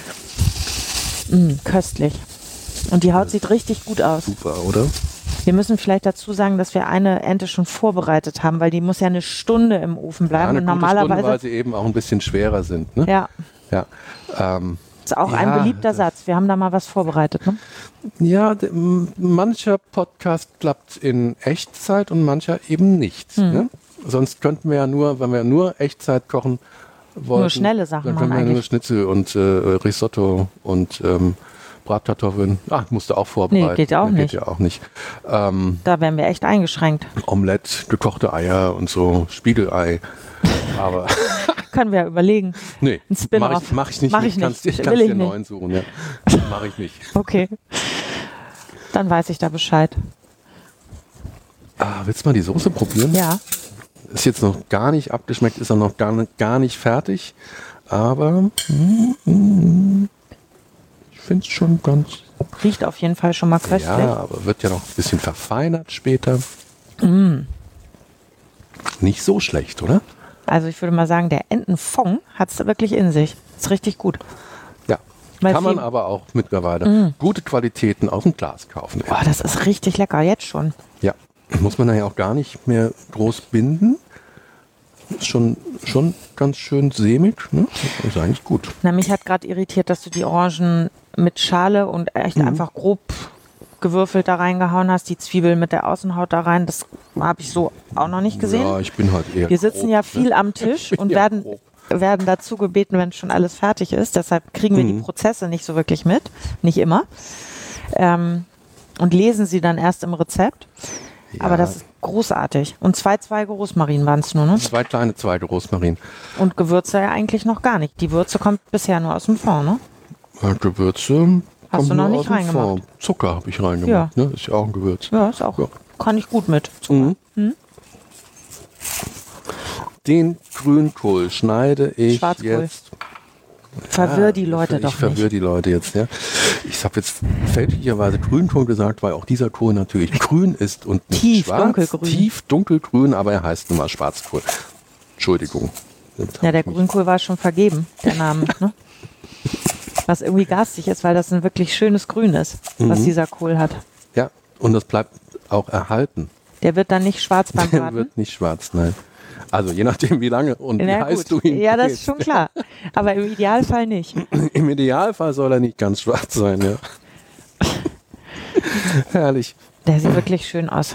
[SPEAKER 3] Köstlich. Und die Haut sieht richtig gut aus.
[SPEAKER 4] Super, oder?
[SPEAKER 3] Wir müssen vielleicht dazu sagen, dass wir eine Ente schon vorbereitet haben, weil die muss ja eine Stunde im Ofen bleiben.
[SPEAKER 4] Ja, eine
[SPEAKER 3] und
[SPEAKER 4] gute
[SPEAKER 3] normalerweise
[SPEAKER 4] Stunde, weil sie eben auch ein bisschen schwerer sind. Ne?
[SPEAKER 3] Ja.
[SPEAKER 4] Ja.
[SPEAKER 3] Ist auch ein beliebter Satz. Wir haben da mal was vorbereitet, ne?
[SPEAKER 4] Ja, mancher Podcast klappt in Echtzeit und mancher eben nicht. Ne? Sonst könnten wir ja nur, wenn wir nur Echtzeit kochen, wollten,
[SPEAKER 3] Nur schnelle Sachen
[SPEAKER 4] dann
[SPEAKER 3] machen
[SPEAKER 4] können wir nur
[SPEAKER 3] eigentlich.
[SPEAKER 4] Schnitzel und Risotto und Bratkartoffeln. Musst du auch vorbereiten.
[SPEAKER 3] Nee, geht ja auch nicht.
[SPEAKER 4] Geht ja auch nicht.
[SPEAKER 3] Da wären wir echt eingeschränkt.
[SPEAKER 4] Omelette, gekochte Eier und so, Spiegelei. Aber
[SPEAKER 3] Können wir ja überlegen.
[SPEAKER 4] nee,
[SPEAKER 3] Ein Spin-off.
[SPEAKER 4] mach ich nicht.
[SPEAKER 3] Mach ich
[SPEAKER 4] Kannst
[SPEAKER 3] nicht.
[SPEAKER 4] dir
[SPEAKER 3] Will ich
[SPEAKER 4] einen
[SPEAKER 3] nicht.
[SPEAKER 4] neuen suchen. Ja. Mache ich nicht.
[SPEAKER 3] Okay. Dann weiß ich da Bescheid.
[SPEAKER 4] Willst du mal die Soße probieren?
[SPEAKER 3] Ja.
[SPEAKER 4] Ist jetzt noch gar nicht abgeschmeckt, ist auch noch gar nicht fertig. Aber ich finde es schon ganz...
[SPEAKER 3] Riecht auf jeden Fall schon mal köstlich.
[SPEAKER 4] Ja, aber wird ja noch ein bisschen verfeinert später. Nicht so schlecht, oder?
[SPEAKER 3] Also ich würde mal sagen, der Entenfond hat es wirklich in sich. Ist richtig gut.
[SPEAKER 4] Ja.
[SPEAKER 3] Weil
[SPEAKER 4] Kann man
[SPEAKER 3] viel-
[SPEAKER 4] aber auch mittlerweile gute Qualitäten aus dem Glas kaufen.
[SPEAKER 3] Oh, das ist richtig lecker, jetzt schon.
[SPEAKER 4] Ja, muss man ja auch gar nicht mehr groß binden. Ist schon ganz schön sämig. Ne? Ist eigentlich gut.
[SPEAKER 3] Na, mich hat gerade irritiert, dass du die Orangen mit Schale und echt einfach grob gewürfelt da reingehauen hast, die Zwiebel mit der Außenhaut da rein. Das habe ich so auch noch nicht gesehen.
[SPEAKER 4] Ja, ich bin halt eher
[SPEAKER 3] Wir sitzen
[SPEAKER 4] grob,
[SPEAKER 3] ja
[SPEAKER 4] ne?
[SPEAKER 3] viel am Tisch und
[SPEAKER 4] Ja,
[SPEAKER 3] werden
[SPEAKER 4] grob.
[SPEAKER 3] dazu gebeten, wenn schon alles fertig ist. Deshalb kriegen wir die Prozesse nicht so wirklich mit. Nicht immer. Und lesen sie dann erst im Rezept.
[SPEAKER 4] Ja.
[SPEAKER 3] Aber das ist großartig. Und 2 Zweige Rosmarin waren es nur, ne?
[SPEAKER 4] 2 kleine Zweige Rosmarin.
[SPEAKER 3] Und Gewürze ja eigentlich noch gar nicht. Die Würze kommt bisher nur aus dem Fond, ne?
[SPEAKER 4] Gewürze
[SPEAKER 3] Hast
[SPEAKER 4] kommt
[SPEAKER 3] du noch
[SPEAKER 4] nur
[SPEAKER 3] nicht
[SPEAKER 4] aus dem
[SPEAKER 3] reingemacht?
[SPEAKER 4] Fond. Zucker habe ich reingemacht. Ne? Ist ja auch ein Gewürz.
[SPEAKER 3] Ja, ist auch.
[SPEAKER 4] Ja.
[SPEAKER 3] Kann ich gut mit.
[SPEAKER 4] Den Grünkohl schneide ich
[SPEAKER 3] Schwarzkohl.
[SPEAKER 4] jetzt.
[SPEAKER 3] Verwirr die Leute
[SPEAKER 4] ich
[SPEAKER 3] doch
[SPEAKER 4] verwirre
[SPEAKER 3] nicht.
[SPEAKER 4] die Leute jetzt, ja. Ich habe jetzt fälschlicherweise Grünkohl gesagt, weil auch dieser Kohl natürlich grün ist und nicht
[SPEAKER 3] Tief
[SPEAKER 4] schwarz.
[SPEAKER 3] dunkelgrün.
[SPEAKER 4] Tief dunkelgrün, aber er heißt nun mal Schwarzkohl. Entschuldigung.
[SPEAKER 3] Ja, der Grünkohl war schon vergeben, der Name, ne? Was irgendwie garstig ist, weil das ein wirklich schönes Grün ist, was dieser Kohl hat.
[SPEAKER 4] Ja, und das bleibt auch erhalten.
[SPEAKER 3] Der wird dann nicht schwarz beim
[SPEAKER 4] Der
[SPEAKER 3] Braten.
[SPEAKER 4] wird nicht schwarz, nein. Also je nachdem, wie lange und wie
[SPEAKER 3] Na
[SPEAKER 4] heiß
[SPEAKER 3] gut.
[SPEAKER 4] du ihn
[SPEAKER 3] Ja, das ist
[SPEAKER 4] brätst.
[SPEAKER 3] schon klar. Aber im Idealfall nicht.
[SPEAKER 4] Im Idealfall soll er nicht ganz schwarz sein, ja. Herrlich.
[SPEAKER 3] Der sieht wirklich schön aus.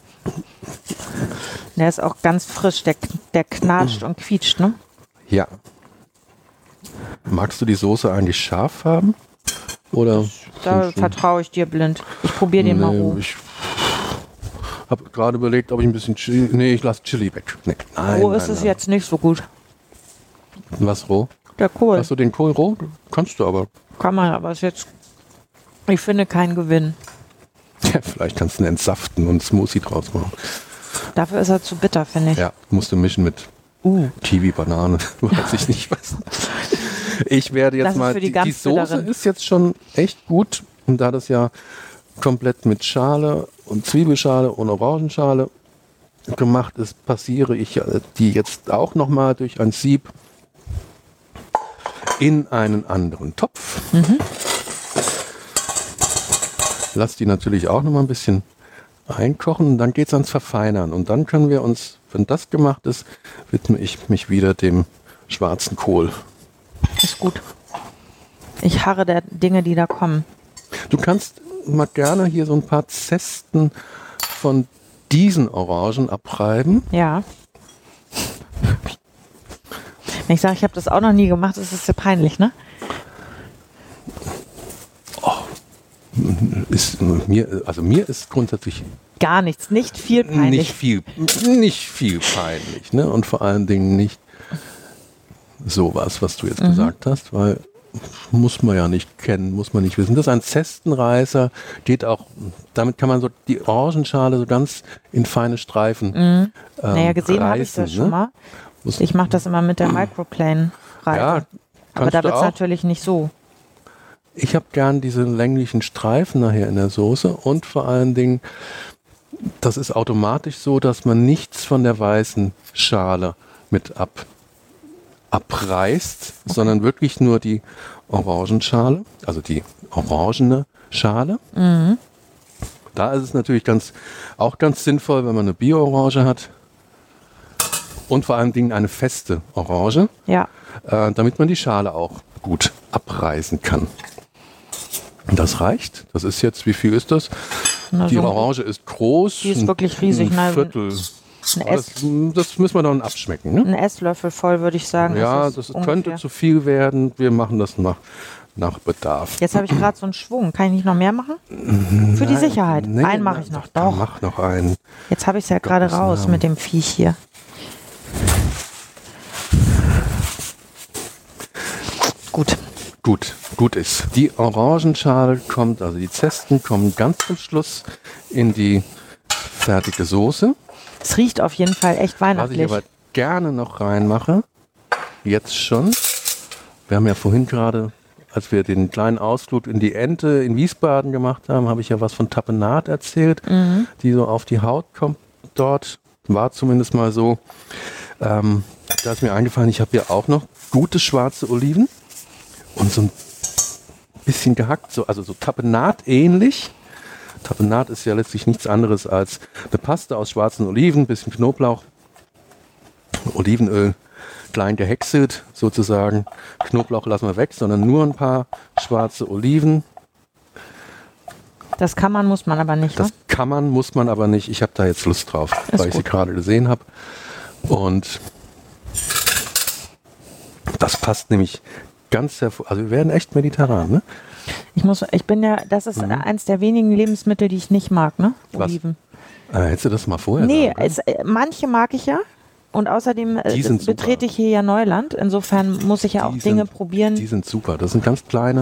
[SPEAKER 3] Der ist auch ganz frisch. Der knatscht und quietscht, ne?
[SPEAKER 4] Ja. Magst du die Soße eigentlich scharf haben? Oder?
[SPEAKER 3] Da vertraue ich dir blind. Ich probiere den mal roh.
[SPEAKER 4] Ich habe gerade überlegt, ob ich ein bisschen Chili... Nee, ich lasse Chili weg. Nee, nein,
[SPEAKER 3] Roh
[SPEAKER 4] nein,
[SPEAKER 3] ist es
[SPEAKER 4] nein.
[SPEAKER 3] jetzt nicht so gut.
[SPEAKER 4] Was roh?
[SPEAKER 3] Der Kohl
[SPEAKER 4] Hast du den Kohl roh? Kannst du aber.
[SPEAKER 3] kann man, aber ist jetzt, ich finde, kein Gewinn.
[SPEAKER 4] Ja, vielleicht kannst du ihn entsaften und einen Smoothie draus machen.
[SPEAKER 3] Dafür ist er zu bitter, finde ich.
[SPEAKER 4] Ja, musst du mischen mit Kiwi, Banane, weiß ich nicht was. Ich werde
[SPEAKER 3] Das
[SPEAKER 4] jetzt
[SPEAKER 3] ist
[SPEAKER 4] mal,
[SPEAKER 3] für die
[SPEAKER 4] die
[SPEAKER 3] ganz
[SPEAKER 4] Soße
[SPEAKER 3] Bitteren.
[SPEAKER 4] ist jetzt schon echt gut. Und da das ja komplett mit Schale und Zwiebelschale und Orangenschale gemacht ist, passiere ich die jetzt auch nochmal durch ein Sieb in einen anderen Topf. Lass die natürlich auch nochmal ein bisschen einkochen und dann geht es ans Verfeinern. Und dann können wir uns, wenn das gemacht ist, widme ich mich wieder dem schwarzen Kohl.
[SPEAKER 3] Ist gut. Ich harre der Dinge, die da kommen.
[SPEAKER 4] Du kannst mal gerne hier so ein paar Zesten von diesen Orangen abreiben.
[SPEAKER 3] Ja. Wenn ich sage, ich habe das auch noch nie gemacht, ist es ja peinlich, ne?
[SPEAKER 4] Mir ist grundsätzlich
[SPEAKER 3] Gar nichts, nicht viel peinlich.
[SPEAKER 4] nicht viel peinlich, ne? Und vor allen Dingen nicht sowas, was du jetzt gesagt hast, weil muss man ja nicht kennen, muss man nicht wissen. Das ist ein Zestenreißer, geht auch, damit kann man so die Orangenschale so ganz in feine Streifen
[SPEAKER 3] Naja, gesehen habe ich das
[SPEAKER 4] reißen,
[SPEAKER 3] schon
[SPEAKER 4] ne?
[SPEAKER 3] mal. Ich mache das immer mit der Microplane-Reife.
[SPEAKER 4] Ja,
[SPEAKER 3] Aber
[SPEAKER 4] kannst
[SPEAKER 3] da
[SPEAKER 4] du
[SPEAKER 3] wird es
[SPEAKER 4] auch.
[SPEAKER 3] natürlich nicht so.
[SPEAKER 4] Ich habe gern diese länglichen Streifen nachher in der Soße und vor allen Dingen, das ist automatisch so, dass man nichts von der weißen Schale mit abreißt, sondern wirklich nur die Orangenschale, also die orangene Schale. Da ist es natürlich auch ganz sinnvoll, wenn man eine Bio-Orange hat und vor allen Dingen eine feste Orange,
[SPEAKER 3] Ja.
[SPEAKER 4] damit man die Schale auch gut abreißen kann. Das reicht. Das ist jetzt, wie viel ist das?
[SPEAKER 3] Na,
[SPEAKER 4] Die
[SPEAKER 3] so-
[SPEAKER 4] Orange ist groß.
[SPEAKER 3] Die ist wirklich riesig,
[SPEAKER 4] Ein
[SPEAKER 3] ne?
[SPEAKER 4] Viertel Das müssen wir dann abschmecken. Ne?
[SPEAKER 3] Ein Esslöffel voll, würde ich sagen.
[SPEAKER 4] Ja, das könnte zu viel werden. Wir machen das nach Bedarf.
[SPEAKER 3] Jetzt habe ich gerade so einen Schwung. Kann ich nicht noch mehr machen? Für die Sicherheit. Einen mache ich noch. Doch.
[SPEAKER 4] Mach noch einen.
[SPEAKER 3] Jetzt habe ich es ja gerade raus mit dem Viech hier.
[SPEAKER 4] Gut ist. Die Orangenschale kommt, also die Zesten kommen ganz zum Schluss in die fertige Soße.
[SPEAKER 3] Es riecht auf jeden Fall echt weihnachtlich.
[SPEAKER 4] Was ich aber gerne noch reinmache, jetzt schon. Wir haben ja vorhin gerade, als wir den kleinen Ausflug in die Ente in Wiesbaden gemacht haben, habe ich ja was von Tapenat erzählt, die so auf die Haut kommt dort. War zumindest mal so. Da ist mir eingefallen, ich habe hier auch noch gute schwarze Oliven. Und so ein bisschen gehackt, also so Tapenat ähnlich. Tapenat ist ja letztlich nichts anderes als eine Paste aus schwarzen Oliven, bisschen Knoblauch, Olivenöl, klein gehäckselt sozusagen. Knoblauch lassen wir weg, sondern nur ein paar schwarze Oliven.
[SPEAKER 3] Das kann man, muss man aber nicht.
[SPEAKER 4] Das kann man, muss man aber nicht. Ich habe da jetzt Lust drauf, weil ich sie gerade gesehen habe. Und das passt nämlich ganz hervor. Also wir werden echt mediterran, ne?
[SPEAKER 3] Ich bin ja, das ist eins der wenigen Lebensmittel, die ich nicht mag, ne? Oliven.
[SPEAKER 4] Hättest du das mal vorher
[SPEAKER 3] Nee,
[SPEAKER 4] sagen können?
[SPEAKER 3] manche mag ich ja. Und außerdem betrete ich hier ja Neuland. Insofern muss ich ja auch Dinge probieren.
[SPEAKER 4] Die sind super. Das sind ganz kleine.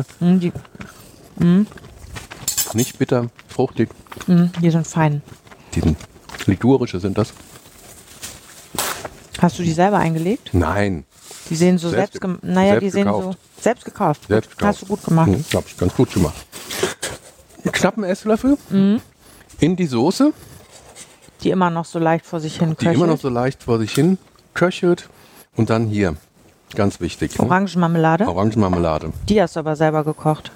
[SPEAKER 4] Nicht bitter, fruchtig.
[SPEAKER 3] Die sind fein.
[SPEAKER 4] Die sind ligurische sind das.
[SPEAKER 3] Hast du die selber eingelegt?
[SPEAKER 4] Nein.
[SPEAKER 3] Die sehen so selbst gekauft. Selbst gekauft. Hast du gut gemacht.
[SPEAKER 4] Habe ich ganz gut gemacht. Einen knappen Esslöffel in die Soße.
[SPEAKER 3] Die immer noch so leicht vor sich hin köchelt.
[SPEAKER 4] Die immer noch so leicht vor sich hin köchelt. Und dann hier, ganz wichtig.
[SPEAKER 3] Orangenmarmelade.
[SPEAKER 4] Orangenmarmelade.
[SPEAKER 3] Die hast du aber selber gekocht.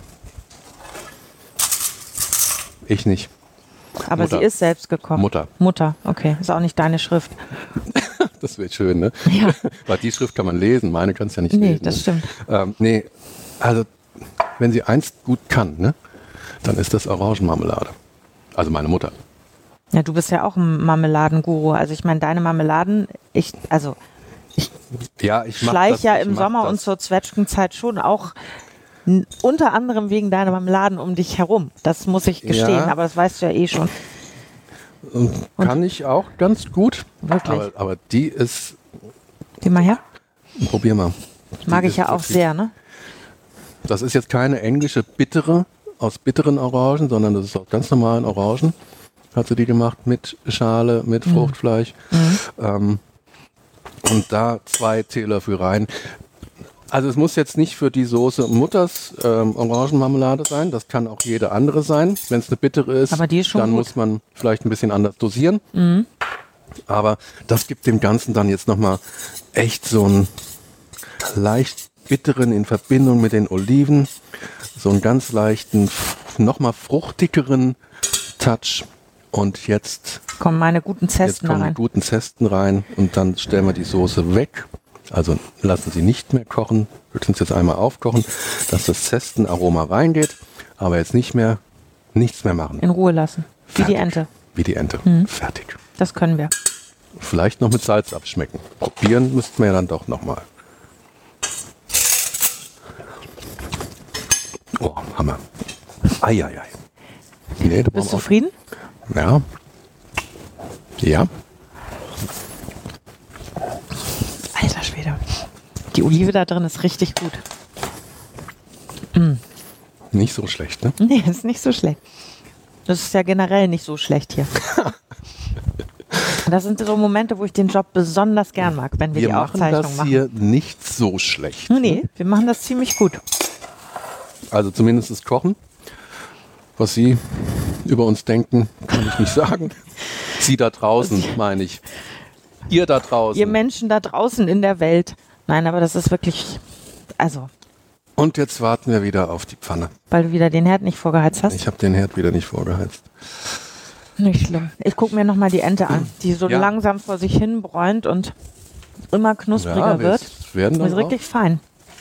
[SPEAKER 4] Ich nicht.
[SPEAKER 3] Aber
[SPEAKER 4] Mutter.
[SPEAKER 3] sie ist selbst gekocht. Mutter, okay. Ist auch nicht deine Schrift.
[SPEAKER 4] Das wird schön, ne?
[SPEAKER 3] Ja.
[SPEAKER 4] Weil die Schrift kann man lesen, meine kannst du ja nicht lesen.
[SPEAKER 3] Nee, das stimmt.
[SPEAKER 4] Nee, also wenn sie eins gut kann, ne, dann ist das Orangenmarmelade. Also meine Mutter.
[SPEAKER 3] Ja, du bist ja auch ein Marmeladenguru. Also ich meine, deine Marmeladen, ich schleiche ja im Sommer und zur Zwetschgenzeit schon auch unter anderem wegen deiner Marmeladen um dich herum. Das muss ich gestehen, aber das weißt du ja eh schon.
[SPEAKER 4] Und kann ich auch ganz gut.
[SPEAKER 3] Wirklich?
[SPEAKER 4] Aber die ist...
[SPEAKER 3] Geh mal her.
[SPEAKER 4] Probier mal.
[SPEAKER 3] Mag ich ja auch sehr, ne?
[SPEAKER 4] Das ist jetzt keine englische bittere, aus bitteren Orangen, sondern das ist aus ganz normalen Orangen. Hat sie die gemacht mit Schale, mit Fruchtfleisch. Und da 2 Teelöffel rein. Also es muss jetzt nicht für die Soße Mutters Orangenmarmelade sein, das kann auch jede andere sein. Wenn es eine bittere ist,
[SPEAKER 3] aber die ist schon
[SPEAKER 4] dann
[SPEAKER 3] gut.
[SPEAKER 4] muss man vielleicht ein bisschen anders dosieren. Aber das gibt dem Ganzen dann jetzt nochmal echt so einen leicht bitteren in Verbindung mit den Oliven, so einen ganz leichten, nochmal fruchtigeren Touch. Und jetzt
[SPEAKER 3] kommen meine guten Zesten
[SPEAKER 4] kommen
[SPEAKER 3] rein.
[SPEAKER 4] die guten Zesten rein und dann stellen wir die Soße weg. Also lassen Sie nicht mehr kochen, höchstens jetzt einmal aufkochen, dass das Zestenaroma reingeht, aber jetzt nichts mehr machen.
[SPEAKER 3] In Ruhe lassen.
[SPEAKER 4] Fertig.
[SPEAKER 3] Wie die Ente.
[SPEAKER 4] Wie die Ente. Fertig.
[SPEAKER 3] Das können wir.
[SPEAKER 4] Vielleicht noch mit Salz abschmecken. Probieren müssten wir ja dann doch nochmal. Oh, Hammer. Eieiei. Nee,
[SPEAKER 3] Bist du zufrieden?
[SPEAKER 4] Ja. Ja.
[SPEAKER 3] Alter Schwede. Die Olive da drin ist richtig gut.
[SPEAKER 4] Nicht so schlecht, ne?
[SPEAKER 3] Nee, ist nicht so schlecht. Das ist ja generell nicht so schlecht hier. Das sind so Momente, wo ich den Job besonders gern mag, wenn wir die Aufzeichnung
[SPEAKER 4] das
[SPEAKER 3] machen.
[SPEAKER 4] hier nicht so schlecht.
[SPEAKER 3] Nee, wir machen das ziemlich gut.
[SPEAKER 4] Also zumindest das Kochen. Was Sie über uns denken, kann ich nicht sagen. Sie da draußen, meine ich. Ihr da draußen.
[SPEAKER 3] Ihr Menschen da draußen in der Welt. Nein, aber das ist wirklich, also.
[SPEAKER 4] Und jetzt warten wir wieder auf die Pfanne.
[SPEAKER 3] Weil du wieder den Herd nicht vorgeheizt hast?
[SPEAKER 4] Ich habe den Herd wieder nicht vorgeheizt.
[SPEAKER 3] Nicht schlimm. Ich gucke mir nochmal die Ente an, die so langsam vor sich hin bräunt und immer knuspriger wird.
[SPEAKER 4] Werden dann
[SPEAKER 3] ist richtig fein.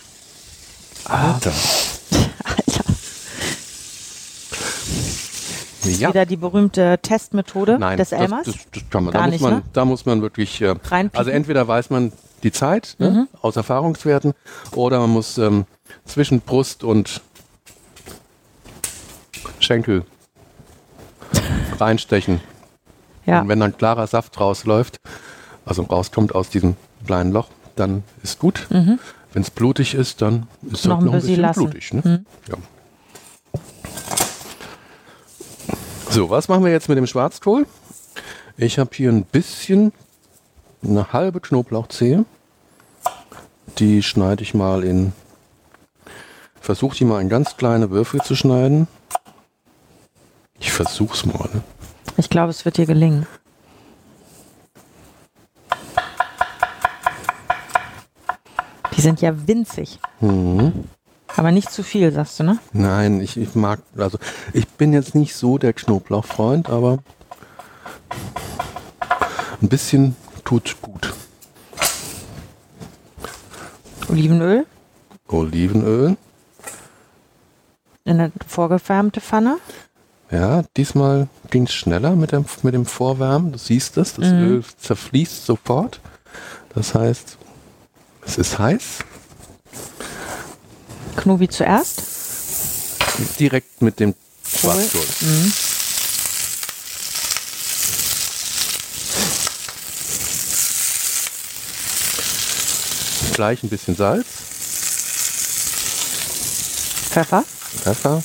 [SPEAKER 4] Alter.
[SPEAKER 3] Alter. Ist
[SPEAKER 4] Ja.
[SPEAKER 3] wieder die berühmte Testmethode
[SPEAKER 4] Nein,
[SPEAKER 3] des Elmers?
[SPEAKER 4] das kann man.
[SPEAKER 3] Gar
[SPEAKER 4] Da
[SPEAKER 3] nicht,
[SPEAKER 4] muss man,
[SPEAKER 3] ne?
[SPEAKER 4] da muss man wirklich,
[SPEAKER 3] Reinpieken?
[SPEAKER 4] also entweder weiß man die Zeit ne, aus Erfahrungswerten oder man muss zwischen Brust und Schenkel reinstechen.
[SPEAKER 3] Ja.
[SPEAKER 4] Und wenn dann klarer Saft rausläuft, also rauskommt aus diesem kleinen Loch, dann ist gut. Wenn es blutig ist, dann ist es
[SPEAKER 3] Noch
[SPEAKER 4] halt
[SPEAKER 3] ein
[SPEAKER 4] noch ein
[SPEAKER 3] bisschen
[SPEAKER 4] bisschen
[SPEAKER 3] lassen.
[SPEAKER 4] blutig. Ne? Ja. So, was machen wir jetzt mit dem Schwarzkohl? Ich habe hier ein bisschen, eine halbe Knoblauchzehe. Die schneide ich mal in, versuche die mal in ganz kleine Würfel zu schneiden. Ich versuch's mal. Ne?
[SPEAKER 3] Ich glaube, es wird dir gelingen. Die sind ja winzig. Aber nicht zu viel, sagst du, ne?
[SPEAKER 4] Nein, ich mag, also ich bin jetzt nicht so der Knoblauchfreund, aber ein bisschen tut gut.
[SPEAKER 3] Olivenöl
[SPEAKER 4] Olivenöl.
[SPEAKER 3] in eine vorgewärmte Pfanne.
[SPEAKER 4] Ja, diesmal ging es schneller mit dem Vorwärmen. Du siehst es, das Öl zerfließt sofort. Das heißt, es ist heiß.
[SPEAKER 3] Knobi zuerst.
[SPEAKER 4] Direkt mit dem Schwarzkohl. Gleich ein bisschen Salz,
[SPEAKER 3] Pfeffer.
[SPEAKER 4] Pfeffer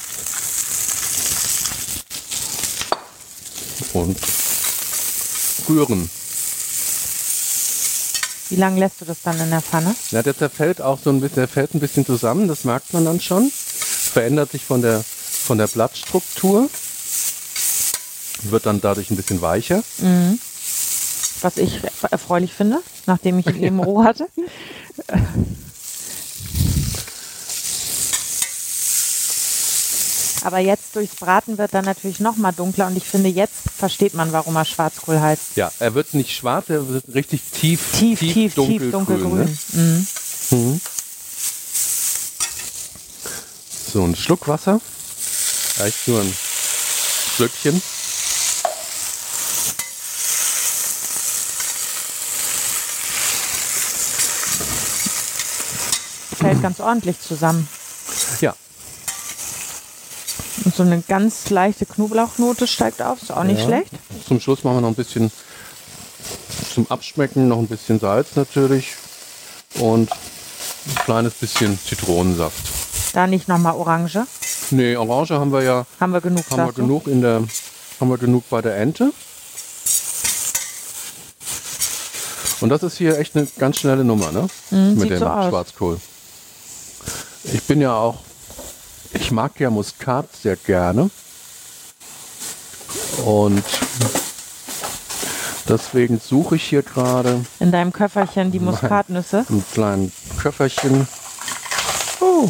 [SPEAKER 4] und rühren.
[SPEAKER 3] Wie lange lässt du das dann in der Pfanne?
[SPEAKER 4] Ja, der zerfällt auch so ein bisschen, der fällt ein bisschen zusammen, das merkt man dann schon. Verändert sich von der Blattstruktur. Wird dann dadurch ein bisschen weicher.
[SPEAKER 3] Was ich erfreulich finde, nachdem ich ihn eben roh hatte. Aber jetzt durchs Braten wird dann natürlich noch mal dunkler und ich finde, jetzt versteht man, warum er Schwarzkohl heißt.
[SPEAKER 4] Ja, er wird nicht schwarz, er wird richtig tief
[SPEAKER 3] dunkelgrün.
[SPEAKER 4] Ne? So, ein Schluck Wasser. Reicht nur ein Schlückchen.
[SPEAKER 3] Fällt ganz ordentlich zusammen.
[SPEAKER 4] Ja,
[SPEAKER 3] Und so eine ganz leichte Knoblauchnote steigt auf, ist auch nicht
[SPEAKER 4] ja.
[SPEAKER 3] schlecht.
[SPEAKER 4] Zum Schluss machen wir noch ein bisschen zum Abschmecken, noch ein bisschen Salz natürlich und ein kleines bisschen Zitronensaft.
[SPEAKER 3] Da nicht nochmal Orange.
[SPEAKER 4] Nee, Orange haben wir ja
[SPEAKER 3] Haben wir genug,
[SPEAKER 4] haben wir
[SPEAKER 3] sagst du?
[SPEAKER 4] genug bei der Ente. Und das ist hier echt eine ganz schnelle Nummer, ne? Mit
[SPEAKER 3] sieht
[SPEAKER 4] dem
[SPEAKER 3] so aus.
[SPEAKER 4] Schwarzkohl. Ich mag ja Muskat sehr gerne. Und deswegen suche ich hier gerade
[SPEAKER 3] In deinem Köfferchen die Muskatnüsse.
[SPEAKER 4] ein kleines Köfferchen. Oh.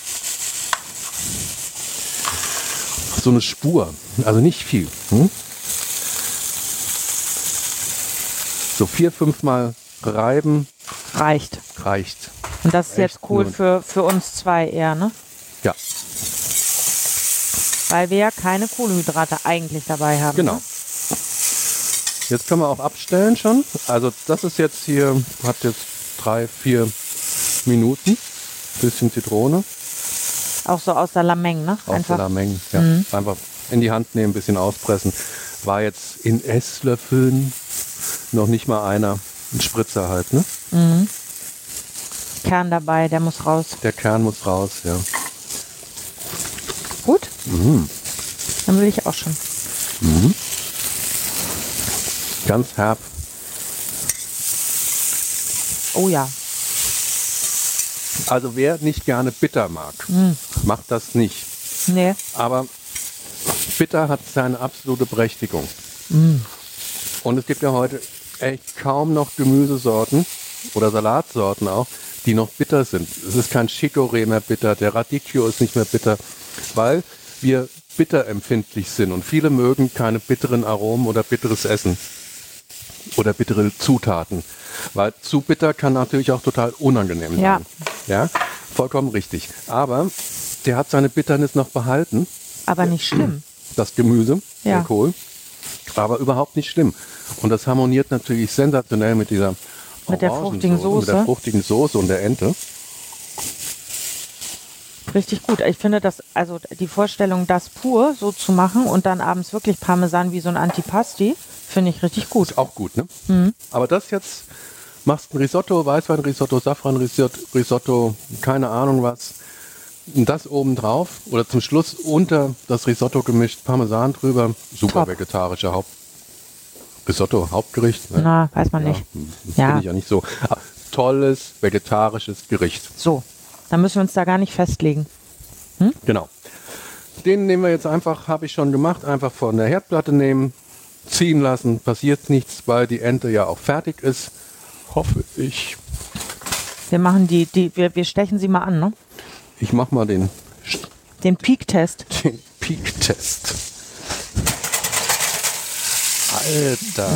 [SPEAKER 4] So eine Spur, also nicht viel. So 4-5 Mal reiben
[SPEAKER 3] Reicht.
[SPEAKER 4] reicht.
[SPEAKER 3] Und das ist jetzt
[SPEAKER 4] Echt
[SPEAKER 3] Kohl
[SPEAKER 4] nur-
[SPEAKER 3] für uns zwei eher, ne?
[SPEAKER 4] Ja,
[SPEAKER 3] Weil wir ja keine Kohlenhydrate eigentlich dabei haben.
[SPEAKER 4] genau.
[SPEAKER 3] Ne?
[SPEAKER 4] Jetzt können wir auch abstellen schon. Also das ist jetzt hier, hat jetzt 3-4 Minuten. Bisschen Zitrone.
[SPEAKER 3] Auch so aus der Lameng, ne?
[SPEAKER 4] Aus der Lameng. Ja. Einfach in die Hand nehmen, ein bisschen auspressen. War jetzt in Esslöffeln noch nicht mal einer. Ein Spritzer halt, ne?
[SPEAKER 3] Kern dabei, der muss raus.
[SPEAKER 4] Der Kern muss raus, ja.
[SPEAKER 3] Gut? Dann will ich auch schon.
[SPEAKER 4] Ganz herb.
[SPEAKER 3] Oh ja.
[SPEAKER 4] Also wer nicht gerne bitter mag, macht das nicht.
[SPEAKER 3] Nee.
[SPEAKER 4] Aber bitter hat seine absolute Berechtigung. Und es gibt ja heute echt kaum noch Gemüsesorten oder Salatsorten auch, die noch bitter sind. Es ist kein Chicorée mehr bitter, der Radicchio ist nicht mehr bitter, weil wir bitterempfindlich sind. Und viele mögen keine bitteren Aromen oder bitteres Essen oder bittere Zutaten. Weil zu bitter kann natürlich auch total unangenehm sein.
[SPEAKER 3] Ja.
[SPEAKER 4] Ja, vollkommen richtig. Aber der hat seine Bitternis noch behalten.
[SPEAKER 3] Aber nicht schlimm.
[SPEAKER 4] das Gemüse,
[SPEAKER 3] Ja.
[SPEAKER 4] der Kohl. Aber überhaupt nicht schlimm. Und das harmoniert natürlich sensationell mit dieser
[SPEAKER 3] Mit der fruchtigen
[SPEAKER 4] Orangensoße, mit der
[SPEAKER 3] Soße.
[SPEAKER 4] fruchtigen Soße und der Ente.
[SPEAKER 3] Richtig gut. Ich finde das, also die Vorstellung, das pur so zu machen und dann abends wirklich Parmesan wie so ein Antipasti, finde ich richtig gut.
[SPEAKER 4] Ist auch gut, ne? Aber das jetzt, machst ein Risotto, Weißwein-Risotto, Safran-Risotto, keine Ahnung was. Und das oben drauf oder zum Schluss unter das Risotto gemischt, Parmesan drüber, super
[SPEAKER 3] Top.
[SPEAKER 4] vegetarischer Risotto, Hauptgericht. Ne?
[SPEAKER 3] Na, weiß man nicht.
[SPEAKER 4] Das
[SPEAKER 3] Ja.
[SPEAKER 4] finde ich ja nicht so. Aber tolles vegetarisches Gericht.
[SPEAKER 3] So, dann müssen wir uns da gar nicht festlegen.
[SPEAKER 4] Genau. Den nehmen wir jetzt einfach, habe ich schon gemacht, einfach von der Herdplatte nehmen, ziehen lassen, passiert nichts, weil die Ente ja auch fertig ist. Hoffe ich.
[SPEAKER 3] Wir machen wir stechen sie mal an, ne?
[SPEAKER 4] Ich mache mal den
[SPEAKER 3] Den Peak-Test.
[SPEAKER 4] Peak-Test. Alter.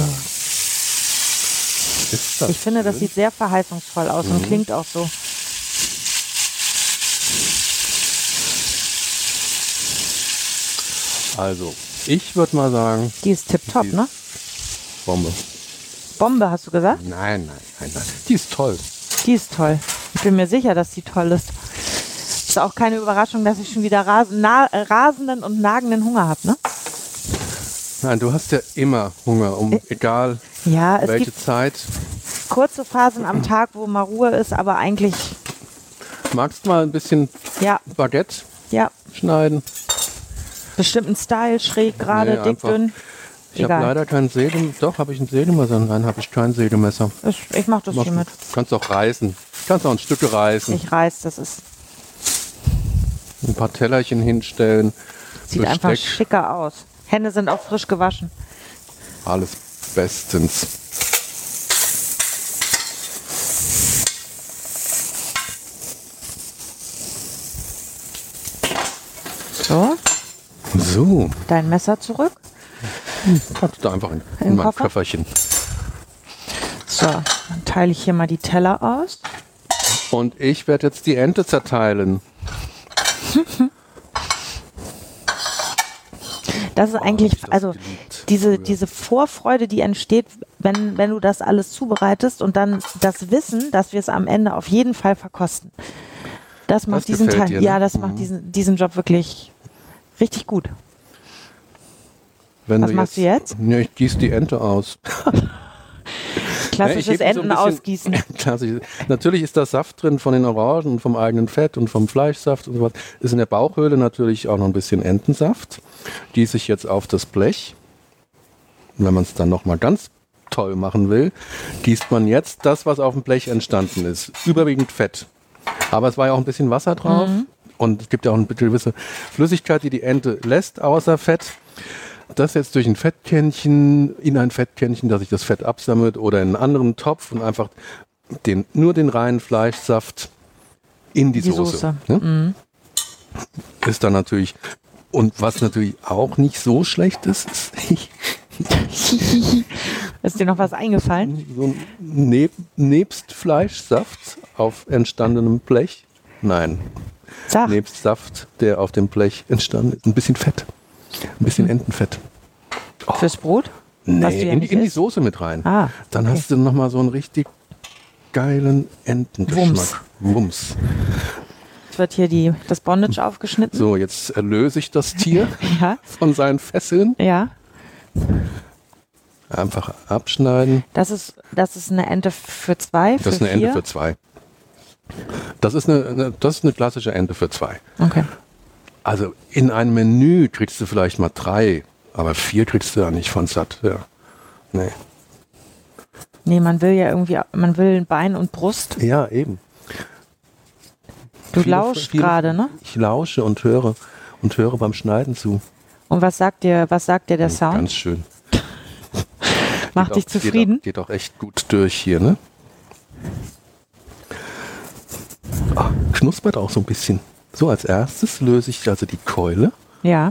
[SPEAKER 4] Ist das
[SPEAKER 3] Ich finde, das
[SPEAKER 4] schön?
[SPEAKER 3] sieht sehr verheißungsvoll aus und klingt auch so.
[SPEAKER 4] Also, ich würde mal sagen,
[SPEAKER 3] Die ist tipptopp,
[SPEAKER 4] Die ist-
[SPEAKER 3] ne?
[SPEAKER 4] Bombe.
[SPEAKER 3] Bombe, hast du gesagt?
[SPEAKER 4] Nein. Die ist toll.
[SPEAKER 3] Die ist toll. Ich bin mir sicher, dass die toll ist. Ist auch keine Überraschung, dass ich schon wieder rasenden und nagenden Hunger habe, ne?
[SPEAKER 4] Nein, du hast ja immer Hunger, egal
[SPEAKER 3] Ja, es
[SPEAKER 4] welche
[SPEAKER 3] gibt
[SPEAKER 4] Zeit.
[SPEAKER 3] kurze Phasen am Tag, wo mal Ruhe ist, aber eigentlich,
[SPEAKER 4] Magst du mal ein bisschen
[SPEAKER 3] ja,
[SPEAKER 4] Baguette
[SPEAKER 3] ja,
[SPEAKER 4] schneiden?
[SPEAKER 3] bestimmten Style, schräg, gerade,
[SPEAKER 4] Nee,
[SPEAKER 3] dick,
[SPEAKER 4] einfach.
[SPEAKER 3] dünn.
[SPEAKER 4] Ich habe
[SPEAKER 3] Egal.
[SPEAKER 4] leider kein Sägemesser. Doch, habe ich ein Sägemesser? Nein, habe ich kein Sägemesser.
[SPEAKER 3] Ich mach das hier mit.
[SPEAKER 4] Kannst auch reißen. Kannst auch ein Stück reißen.
[SPEAKER 3] Ich reiß, das ist,
[SPEAKER 4] Ein paar Tellerchen hinstellen.
[SPEAKER 3] sieht
[SPEAKER 4] Besteck.
[SPEAKER 3] einfach schicker aus. Hände sind auch frisch gewaschen.
[SPEAKER 4] Alles bestens.
[SPEAKER 3] So,
[SPEAKER 4] So,
[SPEAKER 3] dein Messer zurück.
[SPEAKER 4] packst du einfach in
[SPEAKER 3] Im
[SPEAKER 4] mein
[SPEAKER 3] Koffer?
[SPEAKER 4] Köfferchen.
[SPEAKER 3] So, dann teile ich hier mal die Teller aus.
[SPEAKER 4] Und ich werde jetzt die Ente zerteilen.
[SPEAKER 3] Das ist
[SPEAKER 4] hab
[SPEAKER 3] eigentlich,
[SPEAKER 4] ich das
[SPEAKER 3] also
[SPEAKER 4] geliebt
[SPEAKER 3] diese Vorfreude, die entsteht, wenn du das alles zubereitest und dann das Wissen, dass wir es am Ende auf jeden Fall verkosten. Das macht
[SPEAKER 4] Das
[SPEAKER 3] diesen
[SPEAKER 4] gefällt
[SPEAKER 3] Teil,
[SPEAKER 4] dir, ne?
[SPEAKER 3] ja, das macht diesen Job wirklich richtig gut.
[SPEAKER 4] Wenn
[SPEAKER 3] Was machst du jetzt?
[SPEAKER 4] Ja, ich gieße die Ente aus.
[SPEAKER 3] Klassisches
[SPEAKER 4] Ja, ich heb die so ein
[SPEAKER 3] Enten
[SPEAKER 4] bisschen-
[SPEAKER 3] ausgießen.
[SPEAKER 4] Klassisch. Natürlich ist da Saft drin von den Orangen, vom eigenen Fett und vom Fleischsaft und sowas. Ist in der Bauchhöhle natürlich auch noch ein bisschen Entensaft. Gieße ich jetzt auf das Blech. Und wenn man es dann nochmal ganz toll machen will, gießt man jetzt das, was auf dem Blech entstanden ist. Überwiegend Fett. Aber es war ja auch ein bisschen Wasser drauf. Und es gibt ja auch eine gewisse Flüssigkeit, die die Ente lässt, außer Fett. Das jetzt durch ein Fettkännchen, in ein Fettkännchen, dass sich das Fett absammelt oder in einen anderen Topf und einfach nur den reinen Fleischsaft in die Soße. Ne? Ist dann natürlich, und was natürlich auch nicht so schlecht ist, ist
[SPEAKER 3] Ist dir noch was eingefallen?
[SPEAKER 4] so ein nebst Fleischsaft auf entstandenem Blech. Nein,
[SPEAKER 3] Sag,
[SPEAKER 4] nebst Saft, der auf dem Blech entstanden ist, ein bisschen Fett. Ein bisschen Entenfett.
[SPEAKER 3] fürs Brot? Was du
[SPEAKER 4] Nee,
[SPEAKER 3] ja
[SPEAKER 4] in
[SPEAKER 3] nicht
[SPEAKER 4] die
[SPEAKER 3] isst?
[SPEAKER 4] Soße mit rein.
[SPEAKER 3] Ah,
[SPEAKER 4] Dann
[SPEAKER 3] okay.
[SPEAKER 4] hast du nochmal so einen richtig geilen Entengeschmack. Wumms.
[SPEAKER 3] Jetzt wird hier das Bondage aufgeschnitten.
[SPEAKER 4] So, jetzt erlöse ich das Tier
[SPEAKER 3] Ja,
[SPEAKER 4] von seinen Fesseln.
[SPEAKER 3] ja.
[SPEAKER 4] Einfach abschneiden.
[SPEAKER 3] Das ist eine Ente für zwei, für
[SPEAKER 4] Das ist eine
[SPEAKER 3] vier?
[SPEAKER 4] Ente für zwei. Das ist eine klassische Ente für zwei.
[SPEAKER 3] Okay.
[SPEAKER 4] Also in einem Menü kriegst du vielleicht mal 3, aber 4 kriegst du ja nicht von satt. Ja. Nee.
[SPEAKER 3] Nee, man will ein Bein und Brust.
[SPEAKER 4] Ja, eben.
[SPEAKER 3] Du
[SPEAKER 4] Viele-
[SPEAKER 3] lauschst
[SPEAKER 4] viele-
[SPEAKER 3] gerade, ne?
[SPEAKER 4] Ich lausche und höre beim Schneiden zu.
[SPEAKER 3] Und was sagt dir der Sound?
[SPEAKER 4] Ganz schön.
[SPEAKER 3] Macht dich zufrieden?
[SPEAKER 4] Geht auch echt gut durch hier, ne? Ah, knuspert auch so ein bisschen. So, als erstes löse ich also die Keule.
[SPEAKER 3] Ja.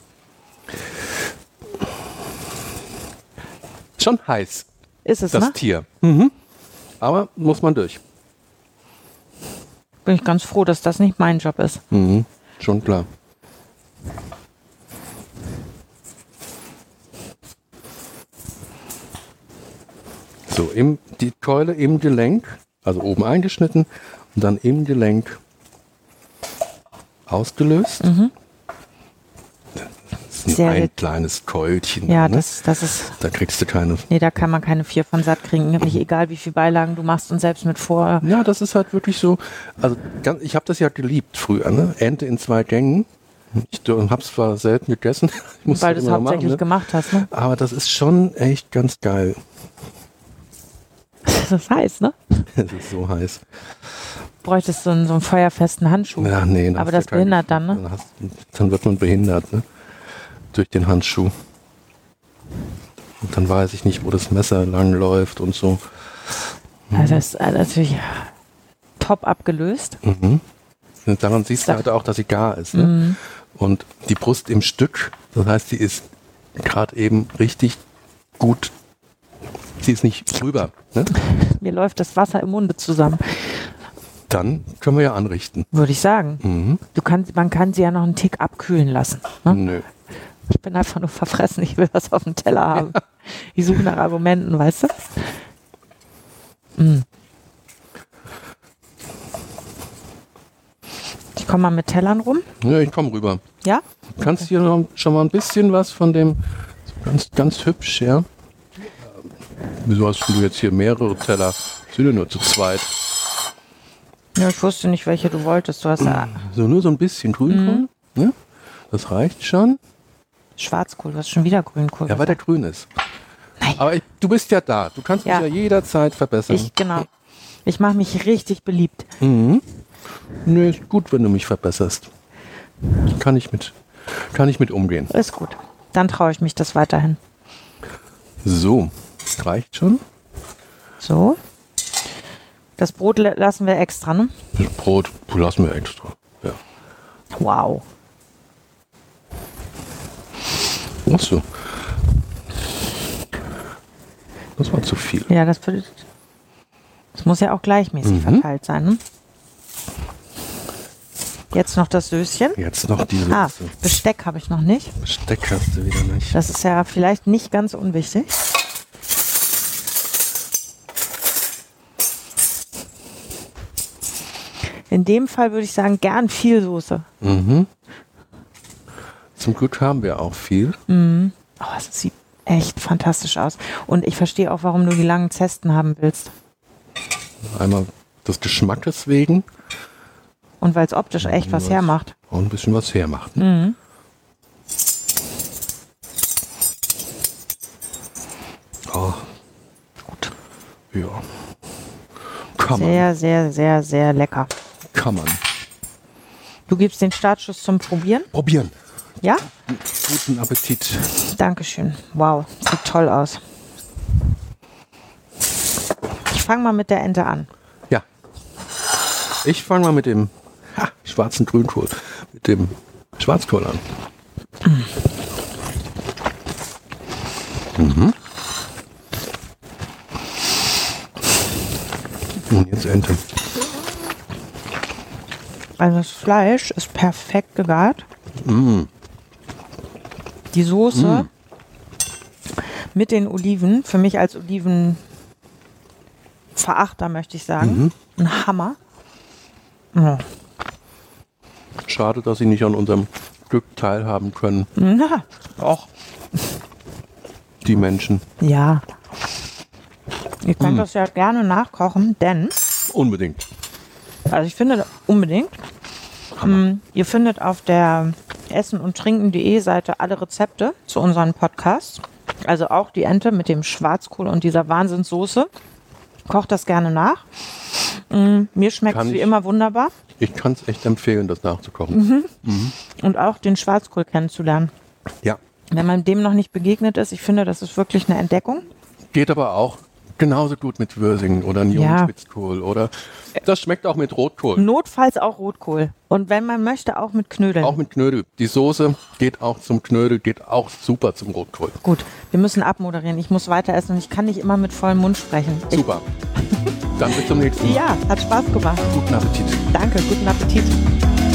[SPEAKER 4] Schon heiß,
[SPEAKER 3] Ist es,
[SPEAKER 4] das
[SPEAKER 3] ne?
[SPEAKER 4] Tier. Aber muss man durch.
[SPEAKER 3] Bin ich ganz froh, dass das nicht mein Job ist.
[SPEAKER 4] Schon klar. So, die Keule im Gelenk, also oben eingeschnitten und dann im Gelenk ausgelöst. Das ist nur ein kleines Keulchen.
[SPEAKER 3] Ja,
[SPEAKER 4] ne?
[SPEAKER 3] das ist...
[SPEAKER 4] Da kriegst du keine...
[SPEAKER 3] Nee, da kann man keine 4 von satt kriegen. Nicht egal, wie viel Beilagen du machst und selbst mit vor...
[SPEAKER 4] Ja, das ist halt wirklich so... Also ich habe das ja geliebt früher, ne? Ente in 2 Gängen. Ich habe es zwar selten gegessen.
[SPEAKER 3] Weil du es hauptsächlich gemacht hast, ne?
[SPEAKER 4] Aber das ist schon echt ganz geil.
[SPEAKER 3] Das ist heiß, ne?
[SPEAKER 4] Es ist so heiß.
[SPEAKER 3] Bräuchtest so einen feuerfesten Handschuh.
[SPEAKER 4] Ja, nee.
[SPEAKER 3] Aber das behindert dann, ne?
[SPEAKER 4] Dann wird man behindert, ne? Durch den Handschuh. Und dann weiß ich nicht, wo das Messer lang läuft und so.
[SPEAKER 3] Also das ist natürlich top abgelöst.
[SPEAKER 4] Und daran siehst du halt auch, dass sie gar ist. Ne? Und die Brust im Stück, das heißt, sie ist gerade eben richtig gut. Sie ist nicht drüber. Ne?
[SPEAKER 3] Mir läuft das Wasser im Munde zusammen.
[SPEAKER 4] Dann können wir ja anrichten.
[SPEAKER 3] Würde ich sagen. Man kann sie ja noch einen Tick abkühlen lassen. Ne?
[SPEAKER 4] Nö.
[SPEAKER 3] Ich bin einfach nur verfressen, ich will was auf dem Teller haben. Ja. Ich suche nach Argumenten, weißt du? Ich komme mal mit Tellern rum.
[SPEAKER 4] Ja, ich komme rüber.
[SPEAKER 3] Ja?
[SPEAKER 4] Du kannst hier noch schon mal ein bisschen was von dem, ganz, ganz hübsch, ja. Wieso hast du jetzt hier mehrere Teller? Sind ja nur zu zweit.
[SPEAKER 3] Ja, ich wusste nicht, welche du wolltest. Du hast ja
[SPEAKER 4] so nur so ein bisschen Grünkohl. Ne? Das reicht schon.
[SPEAKER 3] Schwarzkohl, du hast schon wieder Grünkohl.
[SPEAKER 4] Ja, weil der grün ist.
[SPEAKER 3] Nein.
[SPEAKER 4] Aber du bist ja da. Du kannst mich ja jederzeit verbessern.
[SPEAKER 3] Genau. Ich mache mich richtig beliebt.
[SPEAKER 4] Nö, ist gut, wenn du mich verbesserst. Kann ich mit umgehen.
[SPEAKER 3] Ist gut. Dann traue ich mich das weiterhin.
[SPEAKER 4] So, reicht schon.
[SPEAKER 3] So. Das Brot lassen wir extra, ne?
[SPEAKER 4] Das Brot lassen wir extra, ja.
[SPEAKER 3] Wow.
[SPEAKER 4] Ach so. Das war zu viel.
[SPEAKER 3] Ja, das muss ja auch gleichmäßig verteilt sein, ne? Jetzt noch das Söschen.
[SPEAKER 4] Jetzt noch die Soße.
[SPEAKER 3] Besteck habe ich noch nicht.
[SPEAKER 4] Besteck hast du wieder nicht.
[SPEAKER 3] Das ist ja vielleicht nicht ganz unwichtig. In dem Fall würde ich sagen, gern viel Soße.
[SPEAKER 4] Zum Glück haben wir auch viel.
[SPEAKER 3] Oh, es sieht echt fantastisch aus. Und ich verstehe auch, warum du die langen Zesten haben willst.
[SPEAKER 4] Einmal des Geschmackes wegen.
[SPEAKER 3] Und weil es optisch echt was hermacht.
[SPEAKER 4] Auch ein bisschen was hermacht. Ne? Oh. Gut. Ja. Kann man.
[SPEAKER 3] Sehr, sehr, sehr, sehr lecker.
[SPEAKER 4] Kann man.
[SPEAKER 3] Du gibst den Startschuss zum Probieren?
[SPEAKER 4] Probieren.
[SPEAKER 3] Ja?
[SPEAKER 4] Guten Appetit.
[SPEAKER 3] Dankeschön. Wow, sieht toll aus. Ich fange mal mit der Ente an.
[SPEAKER 4] Ja. Ich fange mal mit dem schwarzen Grünkohl, mit dem Schwarzkohl an. Und jetzt Ente.
[SPEAKER 3] Also das Fleisch ist perfekt gegart. Die Soße mit den Oliven, für mich als Olivenverachter möchte ich sagen, ein Hammer. Ja.
[SPEAKER 4] Schade, dass Sie nicht an unserem Glück teilhaben können.
[SPEAKER 3] Na, doch.
[SPEAKER 4] Die Menschen.
[SPEAKER 3] Ja. Ihr könnt das ja gerne nachkochen, denn...
[SPEAKER 4] Unbedingt.
[SPEAKER 3] Also ich finde unbedingt. Ihr findet auf der essen-und-trinken.de Seite alle Rezepte zu unseren Podcasts. Also auch die Ente mit dem Schwarzkohl und dieser Wahnsinnssoße. Kocht das gerne nach. Mir schmeckt es wie immer wunderbar.
[SPEAKER 4] Ich kann es echt empfehlen, das nachzukochen.
[SPEAKER 3] Und auch den Schwarzkohl kennenzulernen.
[SPEAKER 4] Ja.
[SPEAKER 3] Wenn man dem noch nicht begegnet ist, ich finde, das ist wirklich eine Entdeckung.
[SPEAKER 4] Geht aber auch genauso gut mit Würsingen oder Spitzkohl oder das schmeckt auch mit Rotkohl.
[SPEAKER 3] Notfalls auch Rotkohl. Und wenn man möchte, auch mit Knödeln.
[SPEAKER 4] Auch mit Knödel. Die Soße geht auch zum Knödel, geht auch super zum Rotkohl.
[SPEAKER 3] Gut, wir müssen abmoderieren. Ich muss weiter essen und ich kann nicht immer mit vollem Mund sprechen.
[SPEAKER 4] Super. Dann bis zum nächsten Mal.
[SPEAKER 3] Ja, hat Spaß gemacht.
[SPEAKER 4] Guten Appetit.
[SPEAKER 3] Danke, guten Appetit.